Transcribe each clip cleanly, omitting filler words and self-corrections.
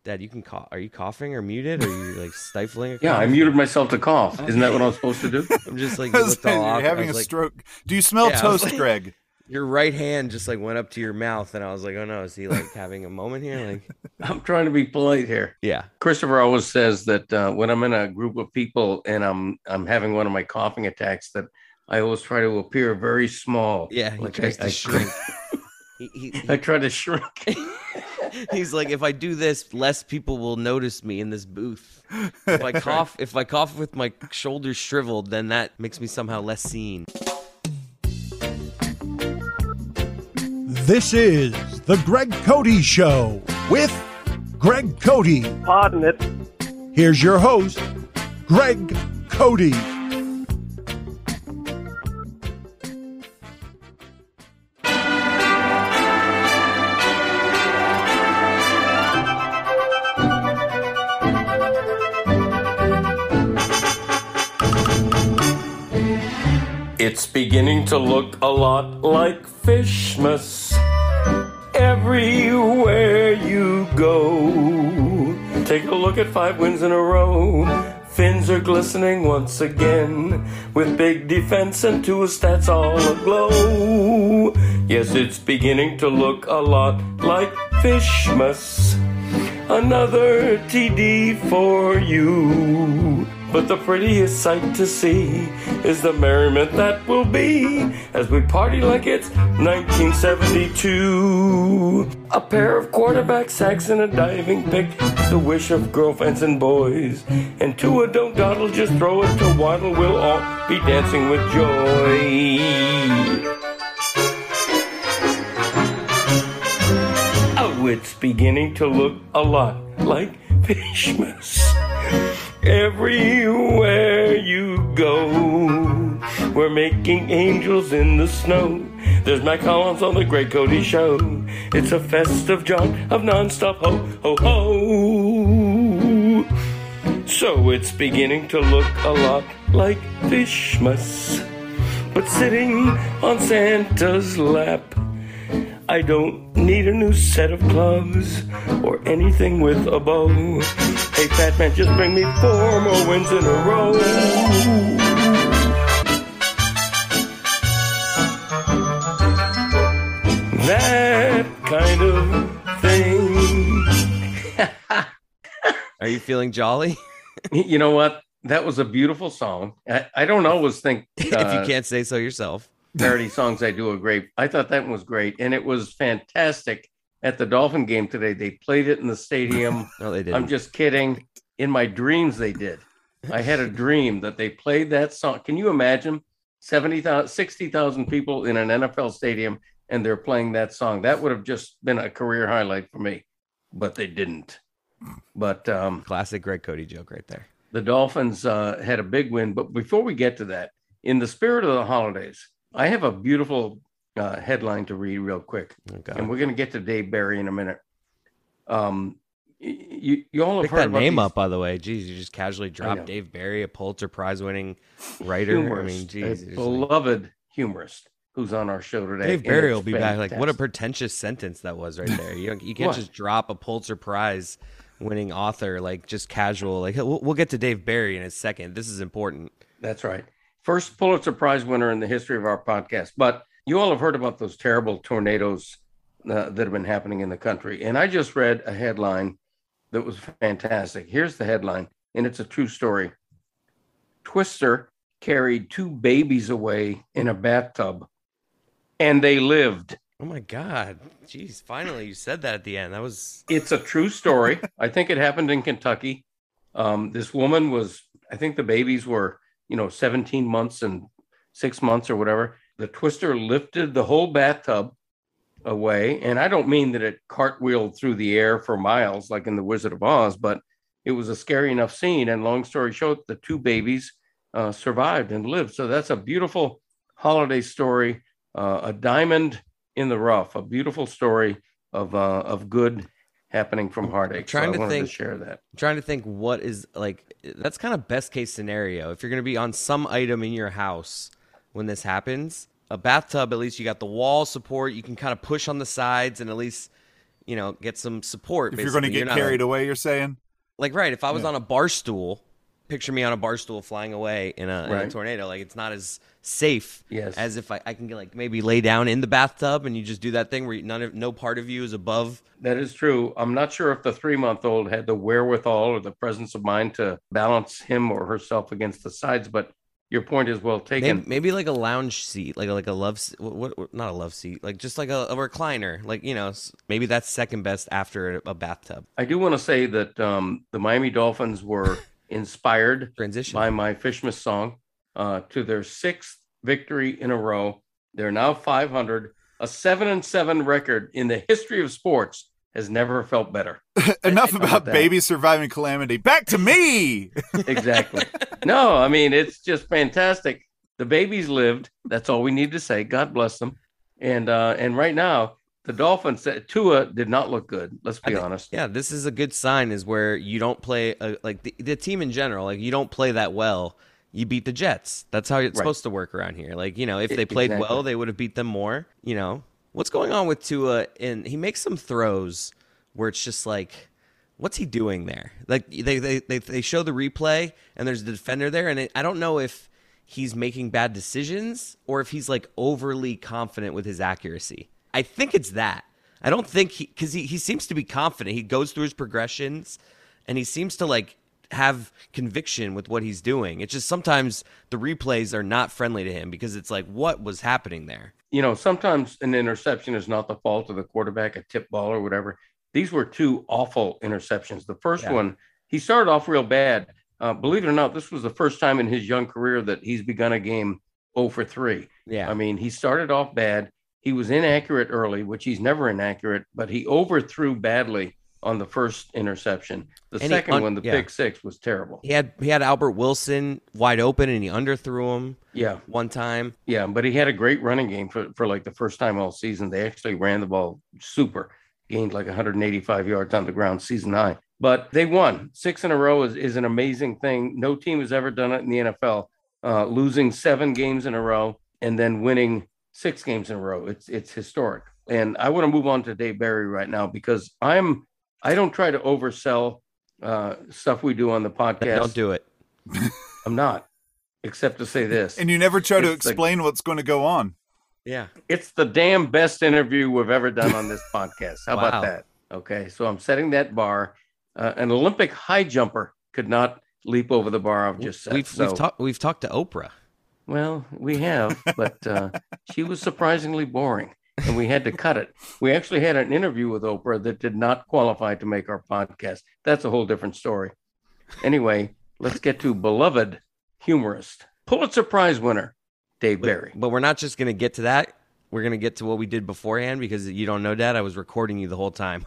Dad, you can cough. Are you coughing or muted? Are you like stifling a Yeah, I cough? muted myself to cough. Isn't that what I'm supposed to do? I'm just like, you looked all You're awkward. having a stroke. Do you smell I was toast, like- Greg? Your right hand just like went up to your mouth, and I was like, oh no, is he like having a moment here? Like, I'm trying to be polite here. yeah. Christopher always says that when I'm in a group of people and I'm having one of my coughing attacks, that I always try to appear very small. Yeah, he Like tries to shrink. I try to shrink. He's like, if I do this, less people will notice me in this booth. If I cough with my shoulders shriveled, then that makes me somehow less seen. This is the Greg Cody Show with Greg Cody. Pardon it. Here's your host, Greg Cody. It's beginning to look a lot like Fishmas everywhere you go. Take a look at 5 wins in a row. Fins are glistening once again with big defense and 2 stats all aglow. Yes, it's beginning to look a lot like Fishmas. Another TD for you. But the prettiest sight to see is the merriment that will be as we party like it's 1972. A pair of quarterback sacks and a diving pick, the wish of girlfriends and boys. And to a don't dawdle, just throw it to waddle, we'll all be dancing with joy. Oh, it's beginning to look a lot like Fishmas. Everywhere you go, we're making angels in the snow. There's Matt Collins on the Greg Cody Show. It's a festive jaunt of nonstop ho, ho, ho. So it's beginning to look a lot like Fishmas, but sitting on Santa's lap. I don't need a new set of gloves or anything with a bow. Hey, fat man, just bring me 4 more wins in a row. That kind of thing. Are you feeling jolly? You know what? That was a beautiful song. I don't always think If you can't say so yourself. parody songs I do are great. I thought that one was great, and it was fantastic at the Dolphin game today. They played it in the stadium. No, they didn't. I'm just kidding. In my dreams, they did. I had a dream that they played that song. Can you imagine 60,000 people in an NFL stadium and they're playing that song? That would have just been a career highlight for me, but they didn't. But Classic Greg Cody joke right there. the Dolphins had a big win. But before we get to that, in the spirit of the holidays, I have a beautiful headline to read real quick. Okay. And we're going to get to Dave Barry in a minute. You all have Pick heard that about name these up, by the way. Jeez, you just casually know. dropped Dave Barry, a Pulitzer Prize winning writer. humorist, I mean, a geez. you're just like- beloved humorist who's on our show today. Dave and Barry it's will be back. Like, what a fantastic. pretentious sentence that was right there. You can't What? just drop a Pulitzer Prize winning author like just casual. Like, we'll get to Dave Barry in a second. This is important. That's right. First Pulitzer Prize winner in the history of our podcast. But you all have heard about those terrible tornadoes that have been happening in the country. And I just read a headline that was fantastic. Here's the headline, and it's a true story. Twister carried 2 babies away in a bathtub, and they lived. Oh my God. Jeez, finally you said that at the end. That was It's a true story. I think it happened in Kentucky. This woman was, I think the babies were, 17 months and 6 months or whatever. The twister lifted the whole bathtub away. And I don't mean that it cartwheeled through the air for miles like in The Wizard of Oz, but it was a scary enough scene. And long story short, the 2 babies survived and lived. So that's a beautiful holiday story, a diamond in the rough, a beautiful story of good happening from heartache. trying so I to wanted think- to share that. I'm trying to think what is like, that's kind of best case scenario. If you're going to be on some item in your house when this happens, a bathtub, at least you got the wall support. You can kind of push on the sides and at least get some support. If you're going to get carried away, you're saying? Like, right, if I was on a bar stool, picture me on a bar stool flying away in a tornado. Like, it's not as safe as if I can like maybe lay down in the bathtub and you just do that thing where no part of you is above. That is true. I'm not sure if the 3-month-old had the wherewithal or the presence of mind to balance him or herself against the sides, but your point is well taken. Maybe like a lounge seat, like a love, what not a love seat, like just like a recliner, like maybe that's second best after a bathtub. I do want to say that the Miami Dolphins were inspired by my Fishmas song to their 6th victory in a row. They're now 500. A 7-7 record in the history of sports has never felt better. Enough about babies surviving calamity. Back to me. Exactly. No, I mean, it's just fantastic. The babies lived. That's all we need to say. God bless them. And right now, the Dolphins, Tua did not look good. Let's be honest. Yeah, this is a good sign is where you don't play, like the team in general, like you don't play that well. You beat the Jets. That's how it's supposed to work around here. Like, if they played well, they would have beat them more. What's going on with Tua? And he makes some throws where it's just like, what's he doing there? Like they show the replay and there's the defender there. And I don't know if he's making bad decisions or if he's like overly confident with his accuracy. I think it's that. I don't think because he seems to be confident. He goes through his progressions and he seems to like have conviction with what he's doing. It's just sometimes the replays are not friendly to him because it's like, what was happening there? Sometimes an interception is not the fault of the quarterback, a tip ball or whatever. These were 2 awful interceptions. The first one, he started off real bad. Believe it or not, this was the first time in his young career that he's begun a game 0 for 3. Yeah. I mean, he started off bad. He was inaccurate early, which he's never inaccurate, but he overthrew badly on the first interception. The second one, the pick 6, was terrible. He had Albert Wilson wide open and he underthrew him. Yeah, one time. Yeah, but he had a great running game for like the first time all season. They actually ran the ball super, gained like 185 yards on the ground season high. But they won 6 in a row is an amazing thing. No team has ever done it in the NFL, losing 7 games in a row and then winning 6 games in a row. It's historic. And I want to move on to Dave Barry right now because I don't try to oversell stuff we do on the podcast. Don't do it. I'm not, except to say this. And you never try to explain what's going to go on. Yeah. It's the damn best interview we've ever done on this podcast. How about that? Okay, so I'm setting that bar. An Olympic high jumper could not leap over the bar I've just set. We've talked to Oprah. Well, we have, but she was surprisingly boring. And we had to cut it. We actually had an interview with Oprah that did not qualify to make our podcast. That's a whole different story. Anyway, let's get to beloved humorist, Pulitzer Prize winner, Dave Barry. But we're not just going to get to that. We're going to get to what we did beforehand because you don't know, Dad. I was recording you the whole time.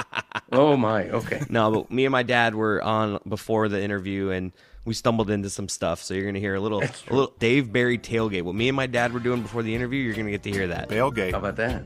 Oh, my. Okay. No, but me and my dad were on before the interview and we stumbled into some stuff. So you're going to hear a little Dave Barry tailgate. What me and my dad were doing before the interview, you're going to get to hear that. Tailgate. How about that?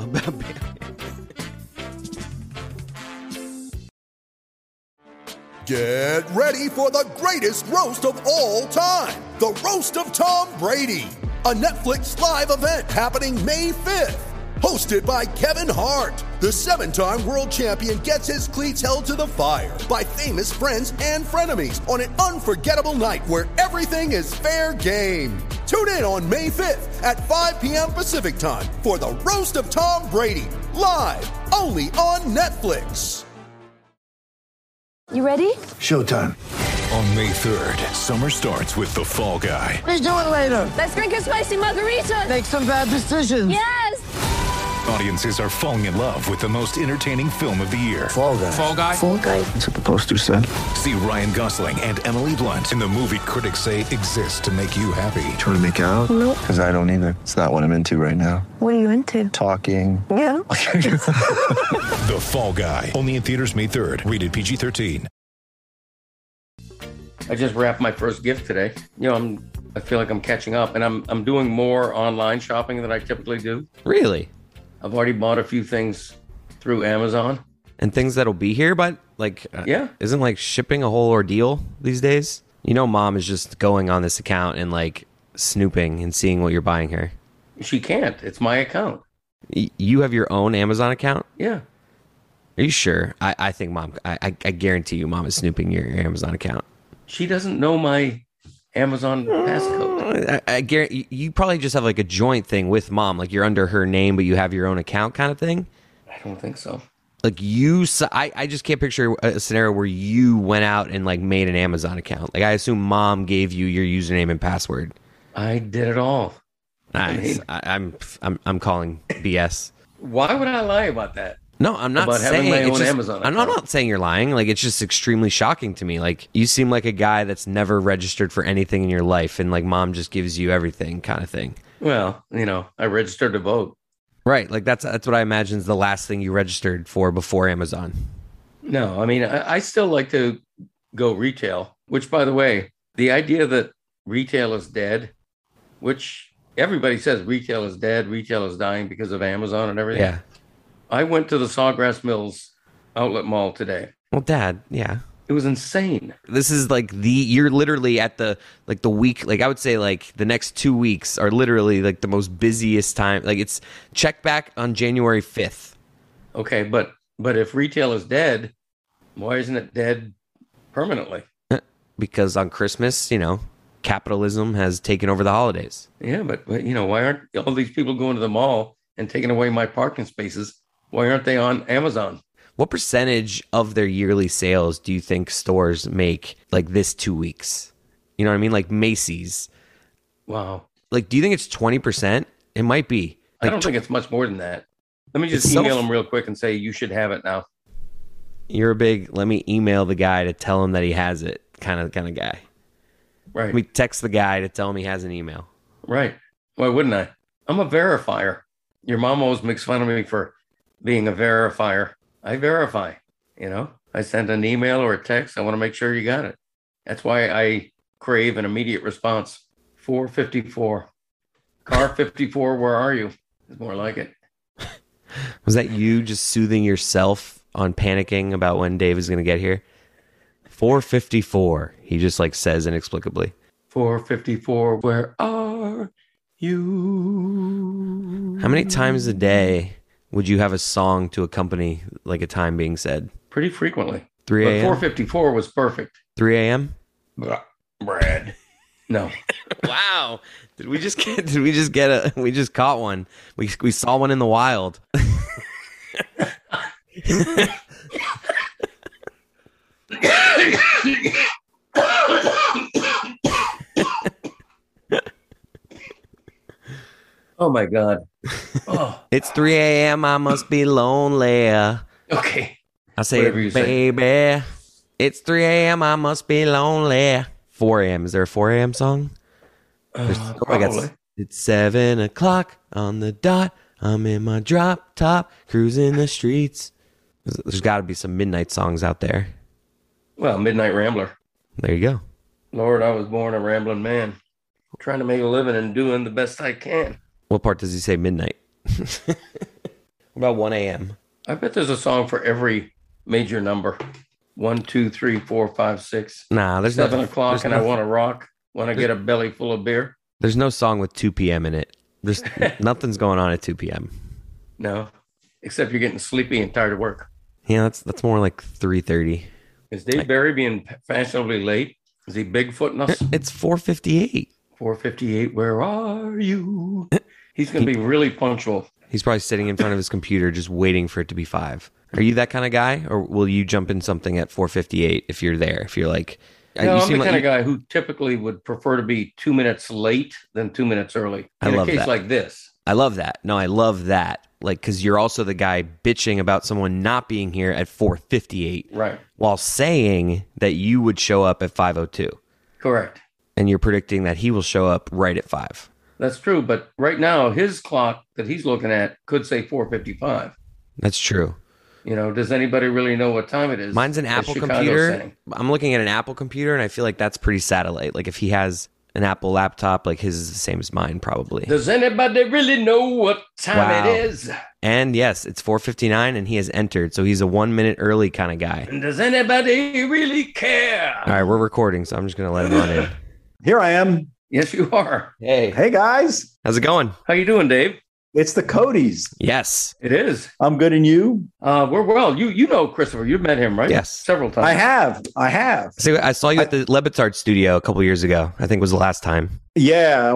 Get ready for the greatest roast of all time. The Roast of Tom Brady. A Netflix live event happening May 5th. Hosted by Kevin Hart, the 7-time world champion gets his cleats held to the fire by famous friends and frenemies on an unforgettable night where everything is fair game. Tune in on May 5th at 5 p.m. Pacific time for the Roast of Tom Brady, live only on Netflix. You ready? Showtime. On May 3rd, summer starts with The Fall Guy. Let's do it later. Let's drink a spicy margarita. Make some bad decisions. Yes! Audiences are falling in love with the most entertaining film of the year. Fall Guy. Fall Guy? Fall Guy. That's what the poster said. See Ryan Gosling and Emily Blunt in the movie critics say exists to make you happy. Trying to make it out? Nope. Because I don't either. It's not what I'm into right now. What are you into? Talking. Yeah. The Fall Guy. Only in theaters May 3rd. Rated PG-13. I just wrapped my first gift today. I feel like I'm catching up, and I'm doing more online shopping than I typically do. Really? I've already bought a few things through Amazon. And things that'll be here, but yeah. Isn't like shipping a whole ordeal these days? Mom is just going on this account and like snooping and seeing what you're buying here. She can't. It's my account. You have your own Amazon account? Yeah. Are you sure? I think mom. I guarantee you, mom is snooping your Amazon account. She doesn't know my Amazon passcode. I guarantee you probably just have like a joint thing with mom, like you're under her name, but you have your own account kind of thing. I don't think so. Like I just can't picture a scenario where you went out and like made an Amazon account. Like I assume mom gave you your username and password. I did it all. Nice. I'm calling BS. Why would I lie about that? No, I'm not about saying having my it's own just, Amazon I'm account. not saying you're lying. Like it's just extremely shocking to me. Like you seem like a guy that's never registered for anything in your life, and like mom just gives you everything, kind of thing. Well, I registered to vote. Right. Like that's what I imagine is the last thing you registered for before Amazon. No, I mean, I still like to go retail, which, by the way, the idea that retail is dead, which everybody says retail is dead, retail is dying because of Amazon and everything. Yeah. I went to the Sawgrass Mills outlet mall today. Well, Dad, yeah. It was insane. This is like you're literally at the week, like I would say like the next 2 weeks are literally like the most busiest time. Like it's check back on January 5th. Okay, but if retail is dead, why isn't it dead permanently? Because on Christmas, capitalism has taken over the holidays. Yeah, but why aren't all these people going to the mall and taking away my parking spaces? Why aren't they on Amazon? What percentage of their yearly sales do you think stores make like this 2 weeks? You know what I mean? Like Macy's. Wow. Like, do you think it's 20%? It might be. Like, I don't think it's much more than that. Let me just email them real quick and say, you should have it now. You're a big, let me email the guy to tell him that he has it kind of guy. Right. Let me text the guy to tell him he has an email. Right. Why wouldn't I? I'm a verifier. Your mom always makes fun of me for being a verifier. I verify, I send an email or a text. I want to make sure you got it. That's why I crave an immediate response. 454. Car 54, where are you? It's more like it. Was that you just soothing yourself on panicking about when Dave is going to get here? 454. He just like says inexplicably. 454, where are you? How many times a day would you have a song to accompany like a time being said? Pretty frequently. 3 a.m. But 454 was perfect. 3 a.m. Brad. No. Wow. We just caught one. We saw one in the wild. Oh my God. Oh. It's 3 a.m. I must be lonely. Okay. I say, baby, it's 3 a.m. I must be lonely. 4 a.m. Is there a 4 a.m. song? Probably. It's 7 o'clock on the dot. I'm in my drop top, cruising the streets. There's got to be some midnight songs out there. Well, Midnight Rambler. There you go. Lord, I was born a rambling man, trying to make a living and doing the best I can. What part does he say midnight? What about 1 a.m.? I bet there's a song for every major number. 1, 2, 3, 4, 5, 6. Nah, there's 7 o'clock and I want to rock when I get a belly full of beer. There's no song with 2 p.m. in it. There's nothing's going on at 2 p.m. No, except you're getting sleepy and tired of work. Yeah, that's more like 3:30. Is Dave Barry being fashionably late? Is he Bigfooting us? It's 4:58. 4:58, where are you? He's going to be really punctual. He's probably sitting in front of his computer just waiting for it to be 5. Are you that kind of guy? Or will you jump in something at 4:58 if you're there? If you're like... No, I'm the kind of guy who typically would prefer to be 2 minutes late than 2 minutes early. In a case like this. I love that. No, I love that. Like, because you're also the guy bitching about someone not being here at 4:58. Right. While saying that you would show up at 5:02. Correct. And you're predicting that he will show up right at 5. That's true. But right now, his clock that he's looking at could say 4:55. That's true. Does anybody really know what time it is? Mine's an Apple computer. I'm looking at an Apple computer, and I feel like that's pretty satellite. Like, if he has an Apple laptop, like his is the same as mine, probably. Does anybody really know what time it is? And yes, it's 4:59, and he has entered, so he's a 1 minute early kind of guy. And does anybody really care? All right, we're recording, so I'm just going to let him run in. Here I am. Yes, you are. Hey. Hey, guys. How's it going? How you doing, Dave? It's the Codys. Yes, it is. I'm good, and you? We're well. You know Christopher. You've met him, right? Yes, several times. I have. So I saw you at the Lebitard studio a couple years ago. I think was the last time. Yeah,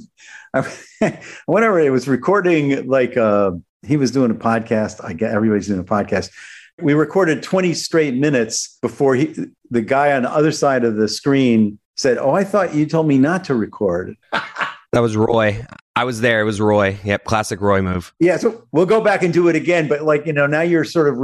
whenever it was recording, like he was doing a podcast. I guess everybody's doing a podcast. We recorded 20 straight minutes before the guy on the other side of the screen said, "Oh, I thought you told me not to record." That was Roy. I was there. It was Roy. Yep. Classic Roy move. Yeah. So we'll go back and do it again. But now you're sort of,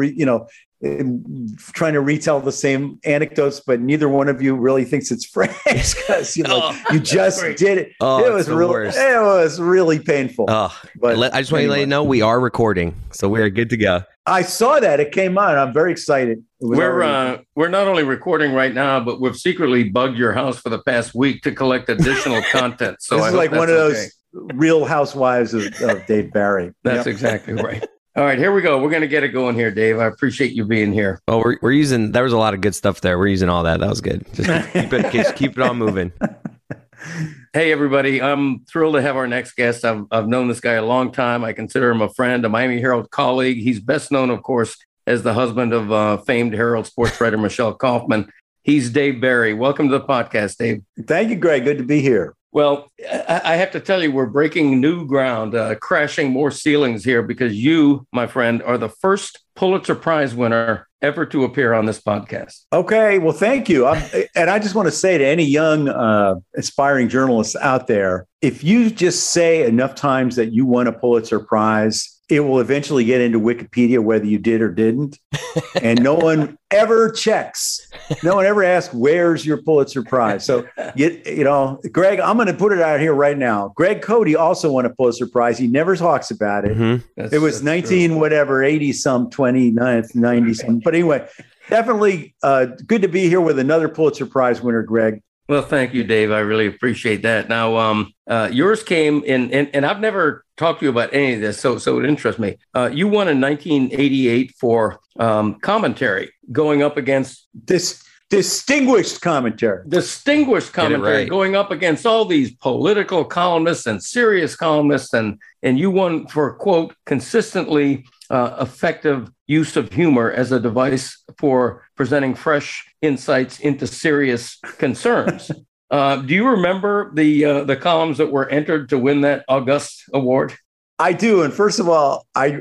trying to retell the same anecdotes, but neither one of you really thinks it's fresh because you just did it. Oh, it was really painful. Oh, but I just want to let you know we are recording. So we're good to go. I saw that. It came on. I'm very excited. We're not only recording right now, but we've secretly bugged your house for the past week to collect additional content. So this is like one of those Real Housewives of Dave Barry. That's exactly right. All right, here we go. We're going to get it going here, Dave. I appreciate you being here. Oh, we're using, there was a lot of good stuff there. We're using all that. That was good. Just keep it on moving. Hey, everybody. I'm thrilled to have our next guest. I've known this guy a long time. I consider him a friend, a Miami Herald colleague. He's best known, of course, as the husband of famed Herald sports writer Michelle Kaufman. He's Dave Barry. Welcome to the podcast, Dave. Thank you, Greg. Good to be here. Well, I have to tell you, we're breaking new ground, crashing more ceilings here because you, my friend, are the first Pulitzer Prize winner ever to appear on this podcast. Okay. Well, thank you. And I just want to say to any young aspiring journalists out there, if you just say enough times that you won a Pulitzer Prize, it will eventually get into Wikipedia whether you did or didn't. And no one ever checks. No one ever asks, where's your Pulitzer Prize? So, Greg, I'm going to put it out here right now. Greg Cody also won a Pulitzer Prize. He never talks about it. Mm-hmm. It was 80 some, 29, 90 some. But anyway, definitely good to be here with another Pulitzer Prize winner, Greg. Well, thank you, Dave. I really appreciate that. Now, yours came in, and I've never talked to you about any of this, so it interests me. You won in 1988 for commentary, going up against this distinguished commentary. Right. Going up against all these political columnists and serious columnists, and you won for, quote, consistently effective use of humor as a device for presenting fresh insights into serious concerns. Do you remember the columns that were entered to win that august award? I do. And first of all, I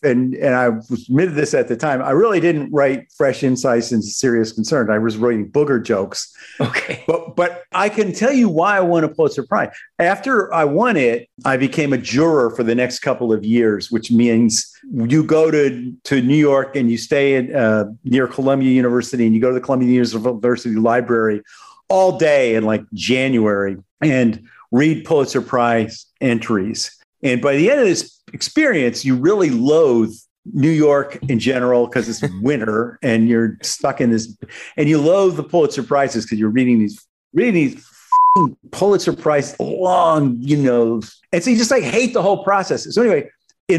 admitted this at the time. I really didn't write fresh insights into serious concerns. I was writing booger jokes. Okay. But I can tell you why I won a Pulitzer Prize. After I won it, I became a juror for the next couple of years, which means you go to New York and you stay near Columbia University, and you go to the Columbia University Library all day in like January and read Pulitzer Prize entries. And by the end of this experience, you really loathe New York in general because it's winter and you're stuck in this, and you loathe the Pulitzer Prizes because you're reading these Pulitzer Prize long, and so you just hate the whole process. So anyway, in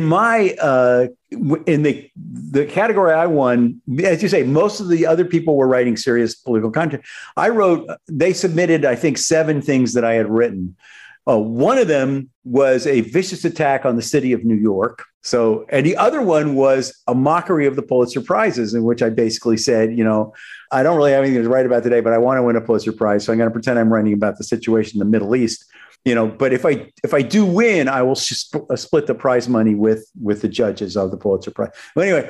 my in the category I won, as you say, most of the other people were writing serious political content. They submitted, I think, 7 things that I had written. One of them was a vicious attack on the city of New York. And the other one was a mockery of the Pulitzer Prizes, in which I basically said, I don't really have anything to write about today, but I want to win a Pulitzer Prize. So I'm going to pretend I'm writing about the situation in the Middle East. But if I do win, I will split the prize money with the judges of the Pulitzer Prize. But anyway,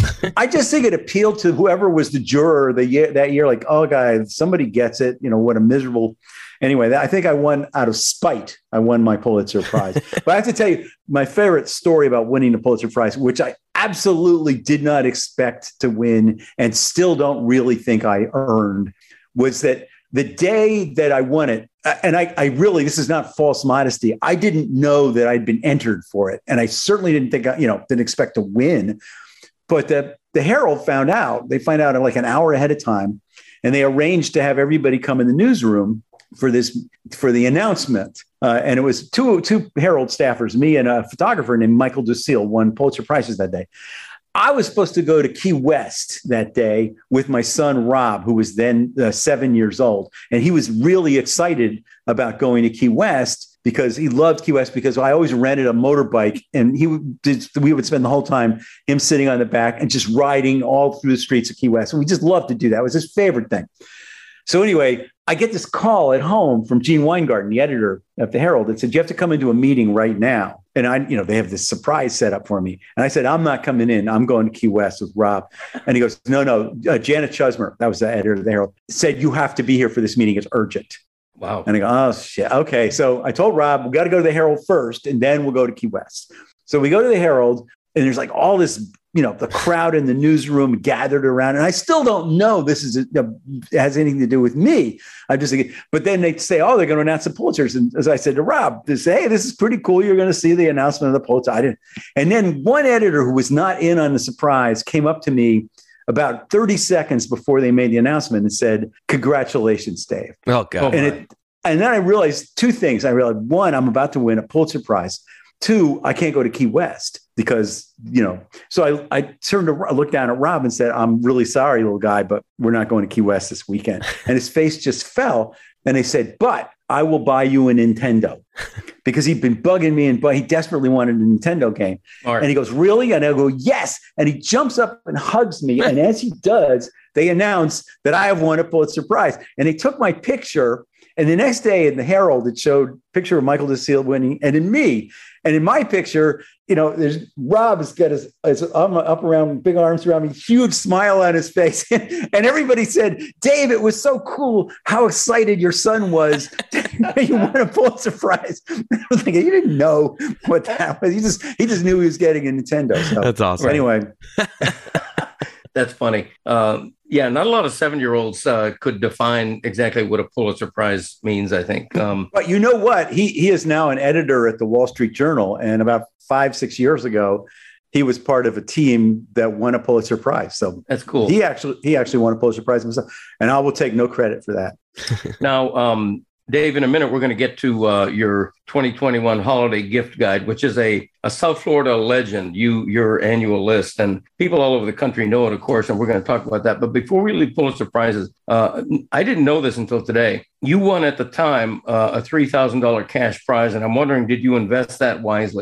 I just think it appealed to whoever was the juror that year. Like, oh, guys, somebody gets it. What a miserable. Anyway, I think I won out of spite. I won my Pulitzer Prize. But I have to tell you, my favorite story about winning the Pulitzer Prize, which I absolutely did not expect to win and still don't really think I earned, was that the day that I won it, and I really, this is not false modesty, I didn't know that I'd been entered for it. And I certainly didn't think, didn't expect to win. But the Herald found out. They find out like an hour ahead of time. And they arranged to have everybody come in the newsroom for the announcement. And it was two Herald staffers, me and a photographer named Michael Ducille, won Pulitzer Prizes that day. I was supposed to go to Key West that day with my son, Rob, who was then 7 years old. And he was really excited about going to Key West because he loved Key West, because I always rented a motorbike, and we would spend the whole time him sitting on the back and just riding all through the streets of Key West. And we just loved to do that. It was his favorite thing. So anyway, I get this call at home from Gene Weingarten, the editor of the Herald, that said, you have to come into a meeting right now. And they have this surprise set up for me. And I said, I'm not coming in. I'm going to Key West with Rob. And he goes, no. Janet Chusmer, that was the editor of the Herald, said, you have to be here for this meeting. It's urgent. Wow. And I go, oh, shit. Okay. So I told Rob, we got to go to the Herald first, and then we'll go to Key West. So we go to the Herald, and there's like all this, the crowd in the newsroom gathered around. And I still don't know this has anything to do with me. I'm just thinking, but then they say, oh, they're going to announce the Pulitzers. And as I said to Rob, they say, hey, this is pretty cool. You're going to see the announcement of the Pulitzer. I didn't. And then one editor who was not in on the surprise came up to me about 30 seconds before they made the announcement and said, congratulations, Dave. Oh, God. And then I realized two things. I realized, one, I'm about to win a Pulitzer Prize. Two, I can't go to Key West because, so I looked down at Rob and said, I'm really sorry, little guy, but we're not going to Key West this weekend. And his face just fell. And they said, but I will buy you a Nintendo, because he'd been bugging me, but he desperately wanted a Nintendo game. Right. And he goes, really? And I go, yes. And he jumps up and hugs me. And as he does, they announce that I have won a Pulitzer Prize. And they took my picture. And the next day in the Herald, it showed a picture of Michael DeSiel winning, and in me. And in my picture, there's Rob's got his arm up around, big arms around me, huge smile on his face. And everybody said, Dave, it was so cool how excited your son was. You won a Pulitzer Prize. I was thinking, you didn't know what that was. He just knew he was getting a Nintendo. So, that's awesome. Anyway. That's funny. Yeah, not a lot of 7-year-olds could define exactly what a Pulitzer Prize means, I think. But you know what? He is now an editor at the Wall Street Journal. And about 5-6 years ago, he was part of a team that won a Pulitzer Prize. So that's cool. He actually won a Pulitzer Prize himself. And I will take no credit for that. Now, Dave, in a minute, we're going to get to your 2021 holiday gift guide, which is a South Florida legend, your annual list. And people all over the country know it, of course, and we're going to talk about that. But before we leave Pulitzer Prizes, I didn't know this until today. You won at the time a $3,000 cash prize. And I'm wondering, did you invest that wisely?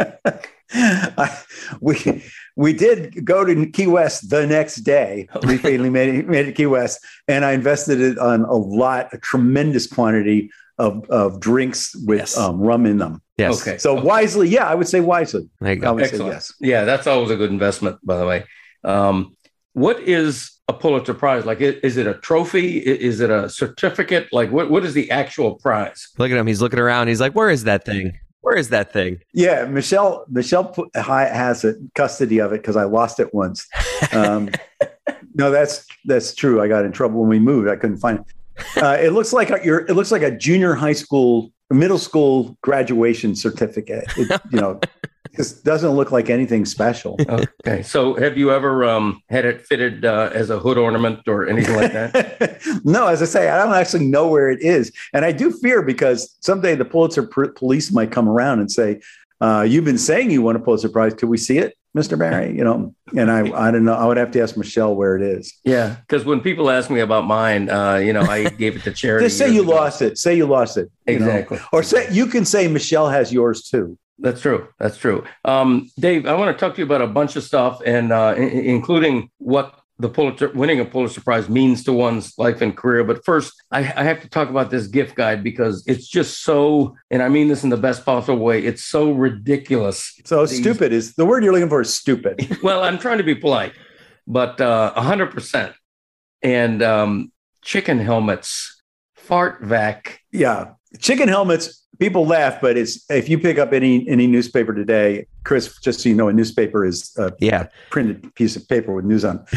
We did go to Key West the next day. We finally made it to Key West, and I invested it on a tremendous quantity of drinks with rum in them. Yes. Okay. So wisely, yeah, I would say wisely. There you go. I would Excellent. say yes. Yeah, that's always a good investment, by the way. What is a Pulitzer Prize? Like, is it a trophy? Is it a certificate? Like, what is the actual prize? Look at him. He's looking around. He's like, where is that thing? Where is that thing? Yeah, Michelle has custody of it because I lost it once. No, that's true. I got in trouble when we moved. I couldn't find it. It looks like a junior high school, middle school graduation certificate. It doesn't look like anything special. Okay. So have you ever had it fitted as a hood ornament or anything like that? No, as I say, I don't actually know where it is. And I do fear, because someday the Pulitzer police might come around and say, you've been saying you won a Pulitzer Prize. Could we see it, Mr. Barry? And I don't know. I would have to ask Michelle where it is. Yeah. Because when people ask me about mine, I gave it to charity. Just say you lost it. Say you lost it. Exactly. Or you can say Michelle has yours too. That's true. That's true. Dave, I want to talk to you about a bunch of stuff, and including what winning a Pulitzer Prize means to one's life and career. But first, I have to talk about this gift guide, because it's just so, and I mean this in the best possible way, it's so ridiculous. So stupid is the word you're looking for. Is stupid. Well, I'm trying to be polite, but 100%. And chicken helmets, fart vac. Yeah, chicken helmets. People laugh, but if you pick up any newspaper today, Chris, just so you know, a newspaper is a printed piece of paper with news on.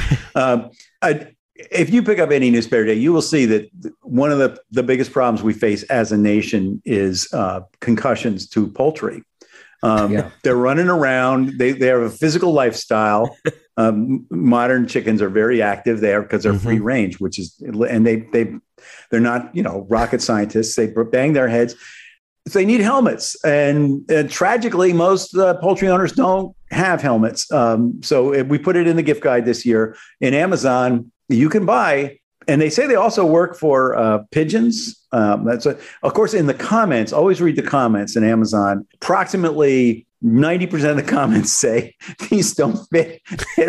If you pick up any newspaper today, you will see that one of the biggest problems we face as a nation is concussions to poultry. They're running around. They have a physical lifestyle. Modern chickens are very active there because they're free range, and they're not rocket scientists. They bang their heads. They need helmets, and tragically, most poultry owners don't have helmets. So we put it in the gift guide this year. In Amazon, you can buy And they say they also work for pigeons. Of course, in the comments, always read the comments in Amazon. Approximately 90% of the comments say these don't fit. They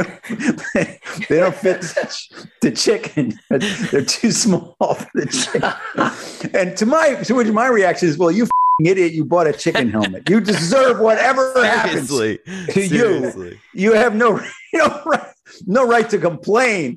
don't fit the chicken. They're too small for the chicken. And to my reaction is, well, you idiot, you bought a chicken helmet. You deserve whatever happens to you. You have no right to complain.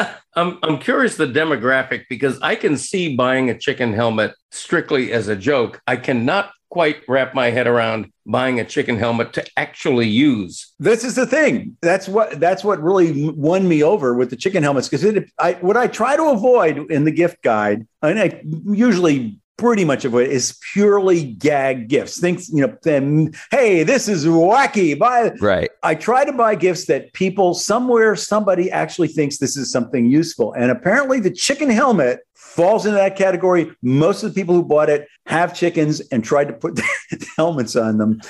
I'm curious the demographic, because I can see buying a chicken helmet strictly as a joke. I cannot quite wrap my head around buying a chicken helmet to actually use. This is the thing. That's what really won me over with the chicken helmets, because what I try to avoid in the gift guide, and I usually pretty much of it is purely gag gifts. Think, then, hey, this is wacky. Right. I try to buy gifts that somebody actually thinks this is something useful. And apparently the chicken helmet falls into that category. Most of the people who bought it have chickens and tried to put helmets on them.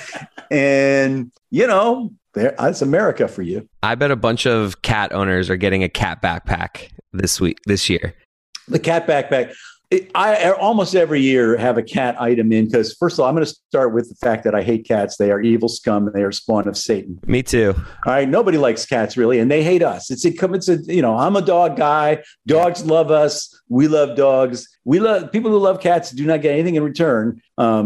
And, that's America for you. I bet a bunch of cat owners are getting a cat backpack this year. The cat backpack. I almost every year have a cat item in, because first of all, I'm going to start with the fact that I hate cats. They are evil scum. They are spawn of Satan. Me too. All right. Nobody likes cats really. And they hate us. I'm a dog guy. Dogs love us. We love dogs. We love people who love cats do not get anything in return.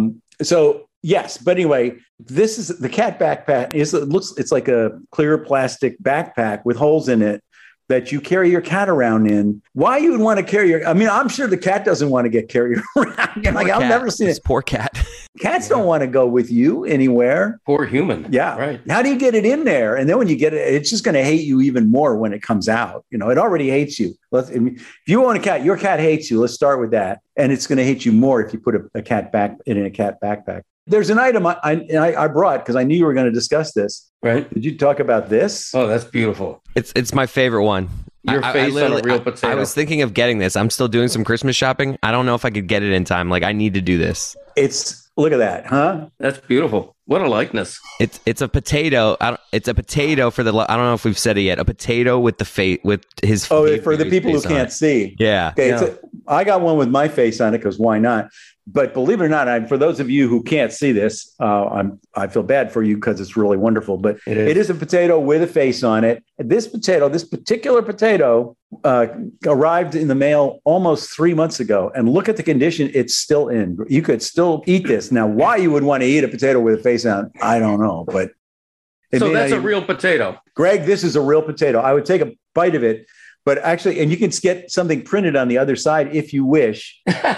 So yes, but anyway, this is the cat backpack. It's like a clear plastic backpack with holes in it that you carry your cat around in. Why you would want to carry I'm sure the cat doesn't want to get carried around. I've never seen it. Poor cat. Cats don't want to go with you anywhere. Poor human. Yeah. Right. How do you get it in there? And then when you get it, it's just going to hate you even more when it comes out. It already hates you. If you own a cat, your cat hates you. Let's start with that. And it's going to hate you more if you put a cat in a cat backpack. There's an item I brought because I knew you were going to discuss this. Right. Did you talk about this? Oh, that's beautiful. It's my favorite one. Your face on a real potato. I was thinking of getting this. I'm still doing some Christmas shopping. I don't know if I could get it in time. I need to do this. Look at that, huh? That's beautiful. What a likeness. It's a potato. It's a potato for the. I don't know if we've said it yet. A potato with the face with his. Oh, for the people who can't see. Yeah. Okay. Yeah. I got one with my face on it because why not? But believe it or not, for those of you who can't see this, I feel bad for you because it's really wonderful. But it is a potato with a face on it. This particular potato, arrived in the mail almost 3 months ago. And look at the condition it's still in. You could still eat this. Now, why you would want to eat a potato with a face on it, I don't know. But so that's a real potato. Greg, this is a real potato. I would take a bite of it. But actually, and you can get something printed on the other side if you wish.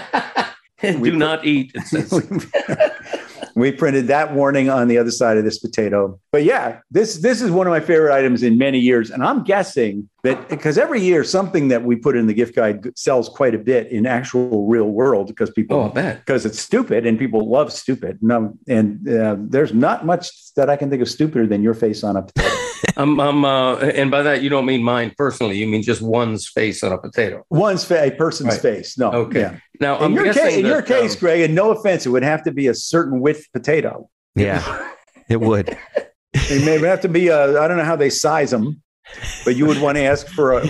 Do not eat, it says. We printed that warning on the other side of this potato. But yeah, this is one of my favorite items in many years. And I'm guessing that because every year something that we put in the gift guide sells quite a bit in actual real world because because it's stupid and people love stupid. There's not much that I can think of stupider than your face on a potato. And by that, you don't mean mine personally. You mean just one's face on a potato. A person's face. No. Okay. Yeah. Now, in your case, Greg, and no offense, it would have to be a certain width potato. Yeah, it would. It may have to be I don't know how they size them, but you would want to ask for a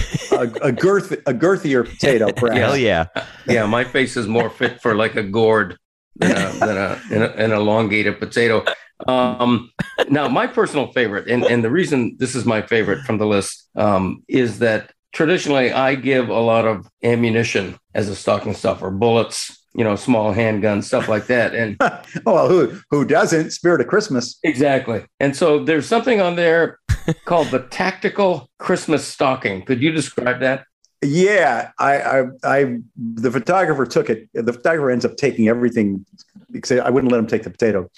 girthier potato, perhaps. Hell yeah. Yeah, my face is more fit for like a gourd than an elongated potato. Now, my personal favorite, and the reason this is my favorite from the list, is that traditionally I give a lot of ammunition as a stocking stuffer, bullets, small handguns, stuff like that. And well, who doesn't? Spirit of Christmas. Exactly. And so there's something on there called the Tactical Christmas Stocking. Could you describe that? Yeah, the photographer took it. The photographer ends up taking everything because I wouldn't let him take the potato.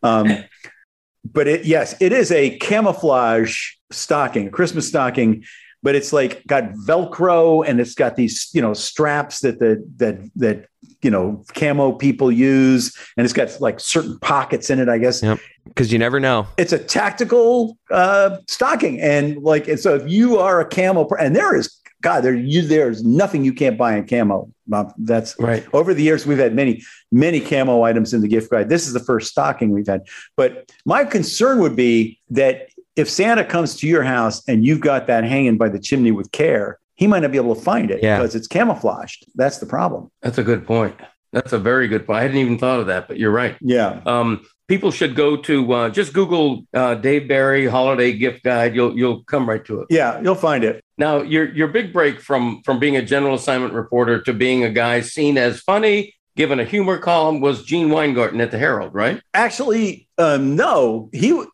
But it is a camouflage stocking, a Christmas stocking, but it's like got Velcro and it's got these, straps that camo people use. And it's got like certain pockets in it, I guess. Yep. Because you never know. It's a tactical stocking. And so if you are a camo, and there's nothing you can't buy in camo. That's right. Over the years, we've had many, many camo items in the gift guide. This is the first stocking we've had. But my concern would be that if Santa comes to your house and you've got that hanging by the chimney with care, he might not be able to find it because it's camouflaged. That's the problem. That's a good point. That's a very good point. I hadn't even thought of that, but you're right. Yeah. People should go to just Google Dave Barry holiday gift guide. You'll come right to it. Yeah, you'll find it. Now, your big break from being a general assignment reporter to being a guy seen as funny, given a humor column, was Gene Weingarten at the Herald, right? Actually, no.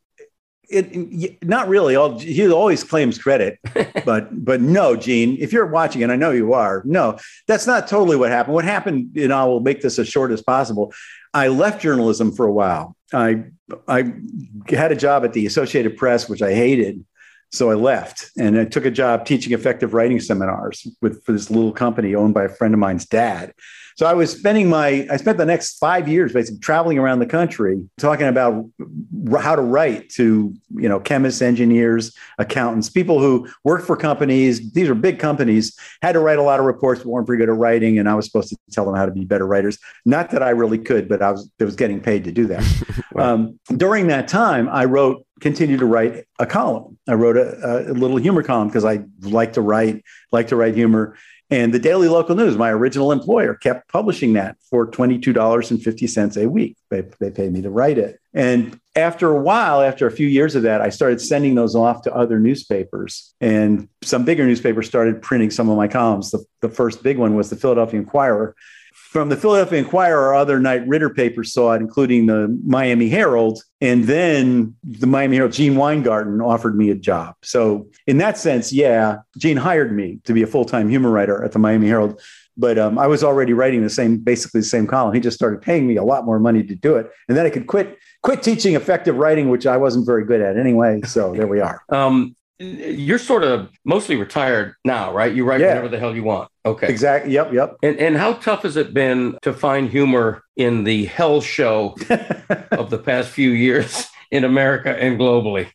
Not really. He always claims credit, but no, Gene, if you're watching, and I know you are, no, that's not totally what happened. What happened, I will make this as short as possible. I left journalism for a while. I had a job at the Associated Press, which I hated. So I left and I took a job teaching effective writing seminars for this little company owned by a friend of mine's dad. So I spent the next 5 years basically traveling around the country, talking about how to write to, chemists, engineers, accountants, people who work for companies. These are big companies, had to write a lot of reports, but weren't very good at writing. And I was supposed to tell them how to be better writers. Not that I really could, but I was getting paid to do that. Wow. During that time, I continued to write a column. I wrote a little humor column because I like to write humor. And the Daily Local News, my original employer, kept publishing that for $22.50 a week. They paid me to write it. And after a few years of that, I started sending those off to other newspapers. And some bigger newspapers started printing some of my columns. The first big one was the Philadelphia Inquirer. From the Philadelphia Inquirer, other Knight Ridder papers saw it, including the Miami Herald. And then the Miami Herald, Gene Weingarten offered me a job. So in that sense, yeah, Gene hired me to be a full-time humor writer at the Miami Herald. But I was already writing basically the same column. He just started paying me a lot more money to do it. And then I could quit teaching effective writing, which I wasn't very good at anyway. So there we are. You're sort of mostly retired now, right? You write whatever the hell you want. Okay. Exactly. Yep. And how tough has it been to find humor in the hell show of the past few years in America and globally?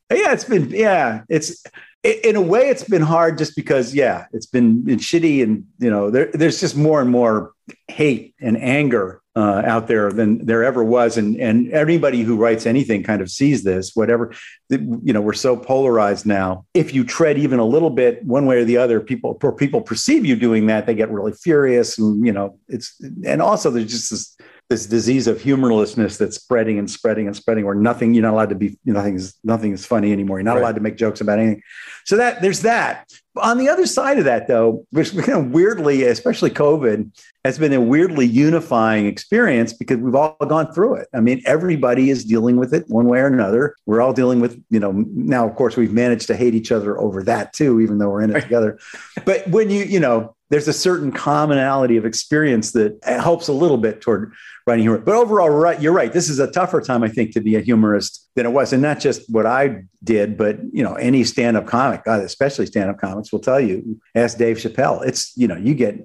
It's in a way it's been hard just because, it's been shitty. And, there's just more and more hate and anger out there than there ever was. And anybody who writes anything kind of sees this, whatever, we're so polarized now. If you tread even a little bit one way or the other, people perceive you doing that, they get really furious. And, and also there's just this disease of humorlessness that's spreading and spreading and spreading, where you're not allowed to be, nothing is funny anymore. You're not allowed to make jokes about anything. So there's that. On the other side of that, though, which weirdly, especially COVID, has been a weirdly unifying experience because we've all gone through it. I mean, everybody is dealing with it one way or another. We're all dealing with, now, of course, we've managed to hate each other over that, too, even though we're in it together. But when there's a certain commonality of experience that helps a little bit toward writing humor. But overall, you're right. This is a tougher time, I think, to be a humorist than it was. And not just what I did, but, any stand-up comic, especially stand-up comics will tell you, ask Dave Chappelle. It's, you get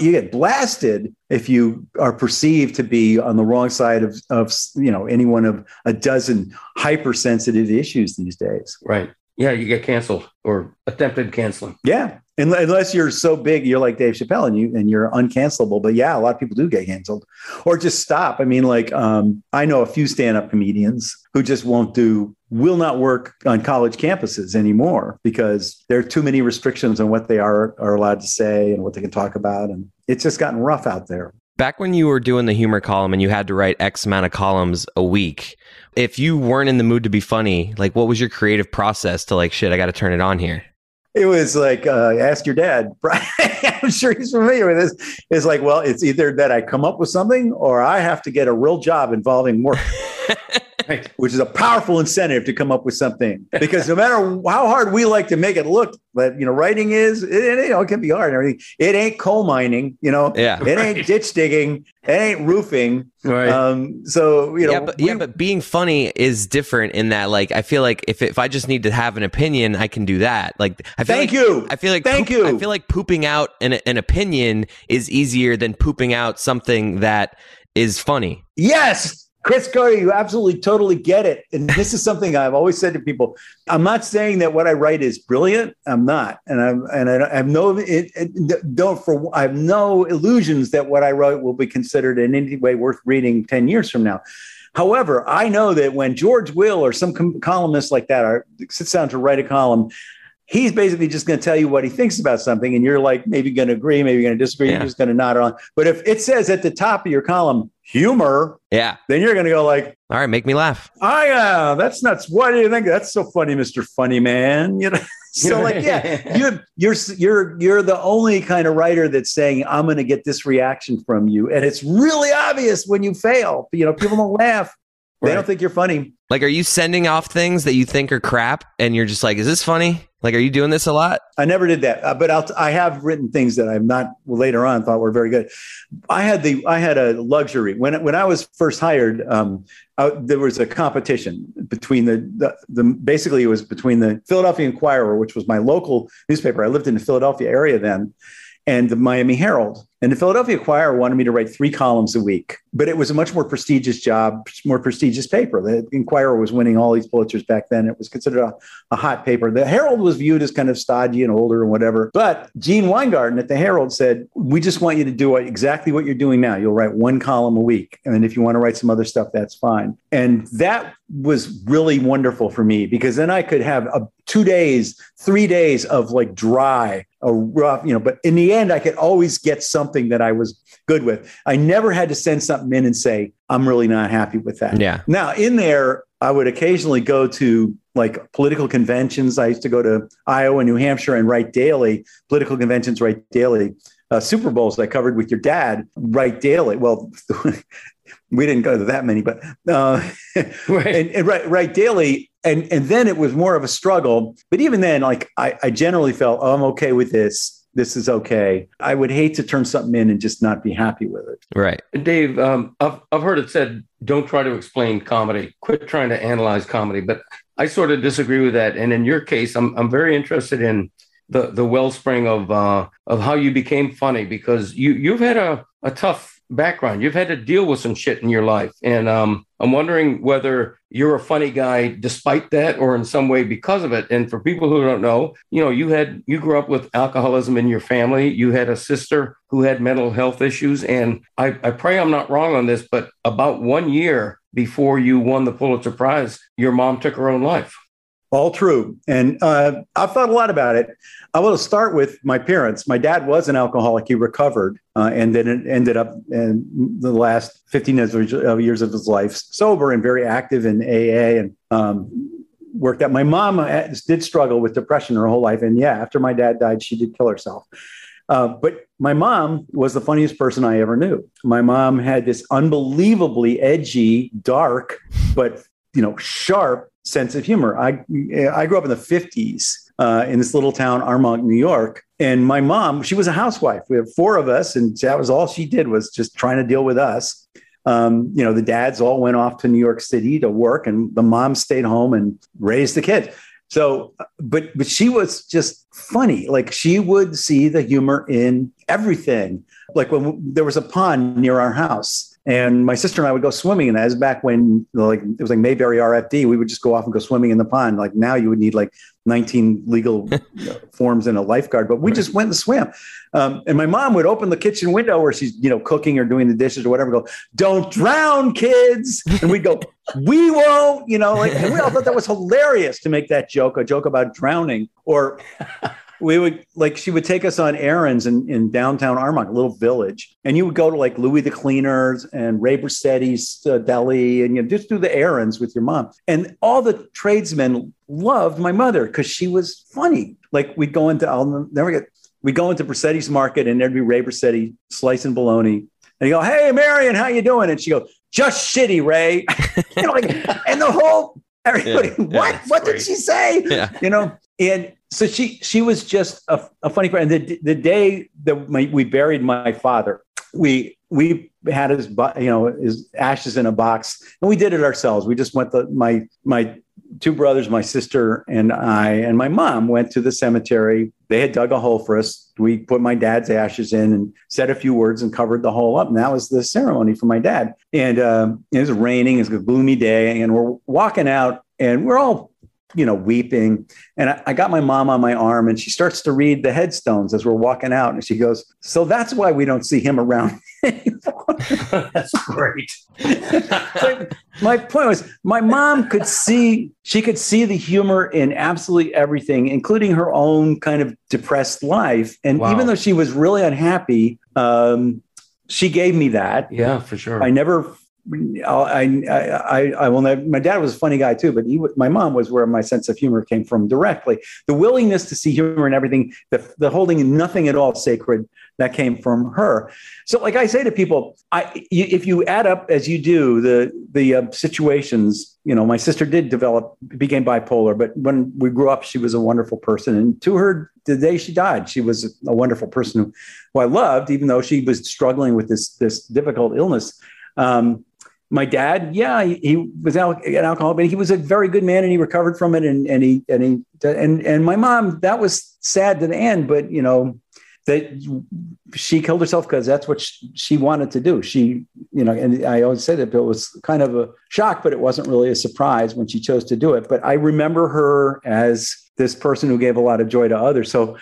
blasted if you are perceived to be on the wrong side of any one of a dozen hypersensitive issues these days. Right. Yeah, you get canceled or attempted canceling. Yeah. Unless you're so big, you're like Dave Chappelle and you're uncancelable. But yeah, a lot of people do get canceled or just stop. I mean, I know a few stand-up comedians who just will not work on college campuses anymore because there are too many restrictions on what they are allowed to say and what they can talk about. And it's just gotten rough out there. Back when you were doing the humor column and you had to write X amount of columns a week, if you weren't in the mood to be funny, what was your creative process to I got to turn it on here? It was ask your dad. I'm sure he's familiar with this. It's well, it's either that I come up with something or I have to get a real job involving work. Right. Which is a powerful incentive to come up with something, because no matter how hard we like to make it look, but writing it can be hard and everything. It ain't coal mining, it ain't ditch digging, it ain't roofing. Right. But being funny is different in that, I feel like if I just need to have an opinion, I can do that. I feel like pooping out an opinion is easier than pooping out something that is funny. Yes. Chris Carter, you absolutely totally get it. And this is something I've always said to people. I'm not saying that what I write is brilliant. I'm not. And I have no illusions that what I wrote will be considered in any way worth reading 10 years from now. However, I know that when George Will or some columnist like that sits down to write a column, he's basically just going to tell you what he thinks about something. And you're like, maybe going to agree, maybe going to disagree. Yeah. You're just going to nod on. But if it says at the top of your column, humor, then you're going to go like, all right, make me laugh. That's nuts. What do you think? That's so funny, Mr. Funny Man. You know, so like, you're the only kind of writer that's saying, I'm going to get this reaction from you. And it's really obvious when you fail. You know, people don't laugh. They don't think you're funny. Like, are you sending off things that you think are crap and you're just like, is this funny? Like, are you doing this a lot? I never did that, but I have written things that I've not later on thought were very good. I had a luxury when I was first hired. There was a competition between basically it was between the Philadelphia Inquirer, which was my local newspaper. I lived in the Philadelphia area then, and the Miami Herald. And the Philadelphia Inquirer wanted me to write 3 columns a week, but it was a much more prestigious job, more prestigious paper. The Inquirer was winning all these Pulitzers back then. It was considered a hot paper. The Herald was viewed as kind of stodgy and older and whatever. But Gene Weingarten at the Herald said, we just want you to do exactly what you're doing now. You'll write 1 column a week. And if you want to write some other stuff, that's fine. And that was really wonderful for me because then I could have 2 days, 3 days of like dry, a rough, but in the end, I could always get something that I was good with. I never had to send something in and say, I'm really not happy with that. Yeah. Now in there, I would occasionally go to like political conventions. I used to go to Iowa, New Hampshire and write daily, political conventions, write daily. Super Bowls I covered with your dad, write daily. Well, we didn't go to that many, but and write daily. And then it was more of a struggle. But even then, like I generally felt, I'm okay with this. This is okay. I would hate to turn something in and just not be happy with it. Right. Dave, I've heard it said, don't try to explain comedy. Quit trying to analyze comedy. But I sort of disagree with that. And in your case, I'm very interested in the wellspring of how you became funny, because you've had a tough background. You've had to deal with some shit in your life. And I'm wondering whether you're a funny guy despite that or in some way because of it. And for people who don't know, you grew up with alcoholism in your family. You had a sister who had mental health issues. And I pray I'm not wrong on this, but about 1 year before you won the Pulitzer Prize, your mom took her own life. All true. And I've thought a lot about it. I want to start with my parents. My dad was an alcoholic. He recovered and then it ended up in the last 15 years of his life sober and very active in AA and worked out. My mom did struggle with depression her whole life. And after my dad died, she did kill herself. But my mom was the funniest person I ever knew. My mom had this unbelievably edgy, dark, but sharp sense of humor. I grew up in the 50s in this little town, Armonk, New York. And my mom, she was a housewife. We have 4 of us, and that was all she did was just trying to deal with us. The dads all went off to New York City to work, and the mom stayed home and raised the kids. So, but she was just funny. Like she would see the humor in everything. Like when there was a pond near our house, and my sister and I would go swimming in that. It was back when it was like Mayberry RFD. We would just go off and go swimming in the pond. Like now you would need like 19 legal forms and a lifeguard, but we just went and swam. And my mom would open the kitchen window where she's, cooking or doing the dishes or whatever, go, don't drown, kids. And we'd go, we won't, and we all thought that was hilarious to make that joke, a joke about drowning. Or we would she would take us on errands in downtown Armonk, a little village. And you would go to like Louis the Cleaners and Ray Bracetti's deli and just do the errands with your mom. And all the tradesmen loved my mother because she was funny. Like we'd go into, we'd go into Bracetti's market and there'd be Ray Bracetti slicing bologna. And you go, hey, Marion, how you doing? And she go, just shitty, Ray. And the whole, everybody, what did she say? Yeah. And so she was just a funny friend. The day that we buried my father, we had his ashes in a box, and we did it ourselves. We just went my 2 brothers, my sister and I, and my mom went to the cemetery. They had dug a hole for us. We put my dad's ashes in and said a few words and covered the hole up. And that was the ceremony for my dad. And it was raining. It was a gloomy day, and we're walking out, and we're all weeping. And I got my mom on my arm, and she starts to read the headstones as we're walking out. And she goes, so that's why we don't see him around That's great. My point was, my mom could see the humor in absolutely everything, including her own kind of depressed life. And even though she was really unhappy, she gave me that. Yeah, for sure. I never, I will never, my dad was a funny guy too, but my mom was where my sense of humor came from directly. The willingness to see humor in everything, the holding nothing at all sacred, that came from her. So like I say to people, if you add up as you do the situations, my sister became bipolar, but when we grew up, she was a wonderful person. And to her, the day she died, she was a wonderful person who I loved, even though she was struggling with this difficult illness. My dad, he was an alcoholic, but he was a very good man, and he recovered from it. And my mom, that was sad to the end, but that she killed herself because that's what she wanted to do. And I always say that it was kind of a shock, but it wasn't really a surprise when she chose to do it. But I remember her as this person who gave a lot of joy to others. So,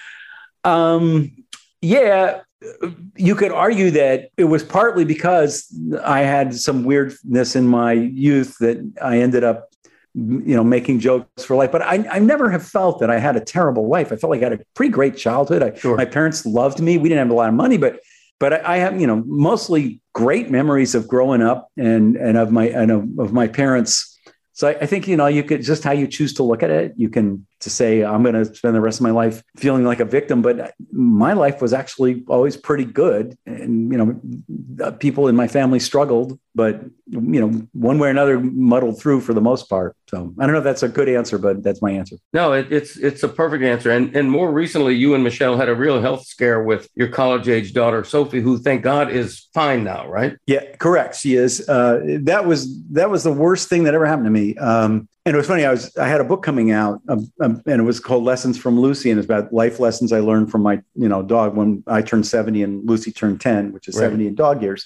you could argue that it was partly because I had some weirdness in my youth that I ended up, making jokes for life. But I never have felt that I had a terrible life. I felt like I had a pretty great childhood. My parents loved me. We didn't have a lot of money, but I have, mostly great memories of growing up and of my parents. So I think, you could just how you choose to look at it. You can to say, I'm going to spend the rest of my life feeling like a victim. But my life was actually always pretty good. And, people in my family struggled, but, one way or another muddled through for the most part. So I don't know if that's a good answer, but that's my answer. No, it's a perfect answer. And more recently, you and Michelle had a real health scare with your college-age daughter, Sophie, who, thank God, is fine now, right? Yeah, correct. She is. That was the worst thing that ever happened to me. And it was funny. I had a book coming out, and it was called Lessons from Lucy, and it's about life lessons I learned from my, dog when I turned 70 and Lucy turned 10, which is 70 in dog years.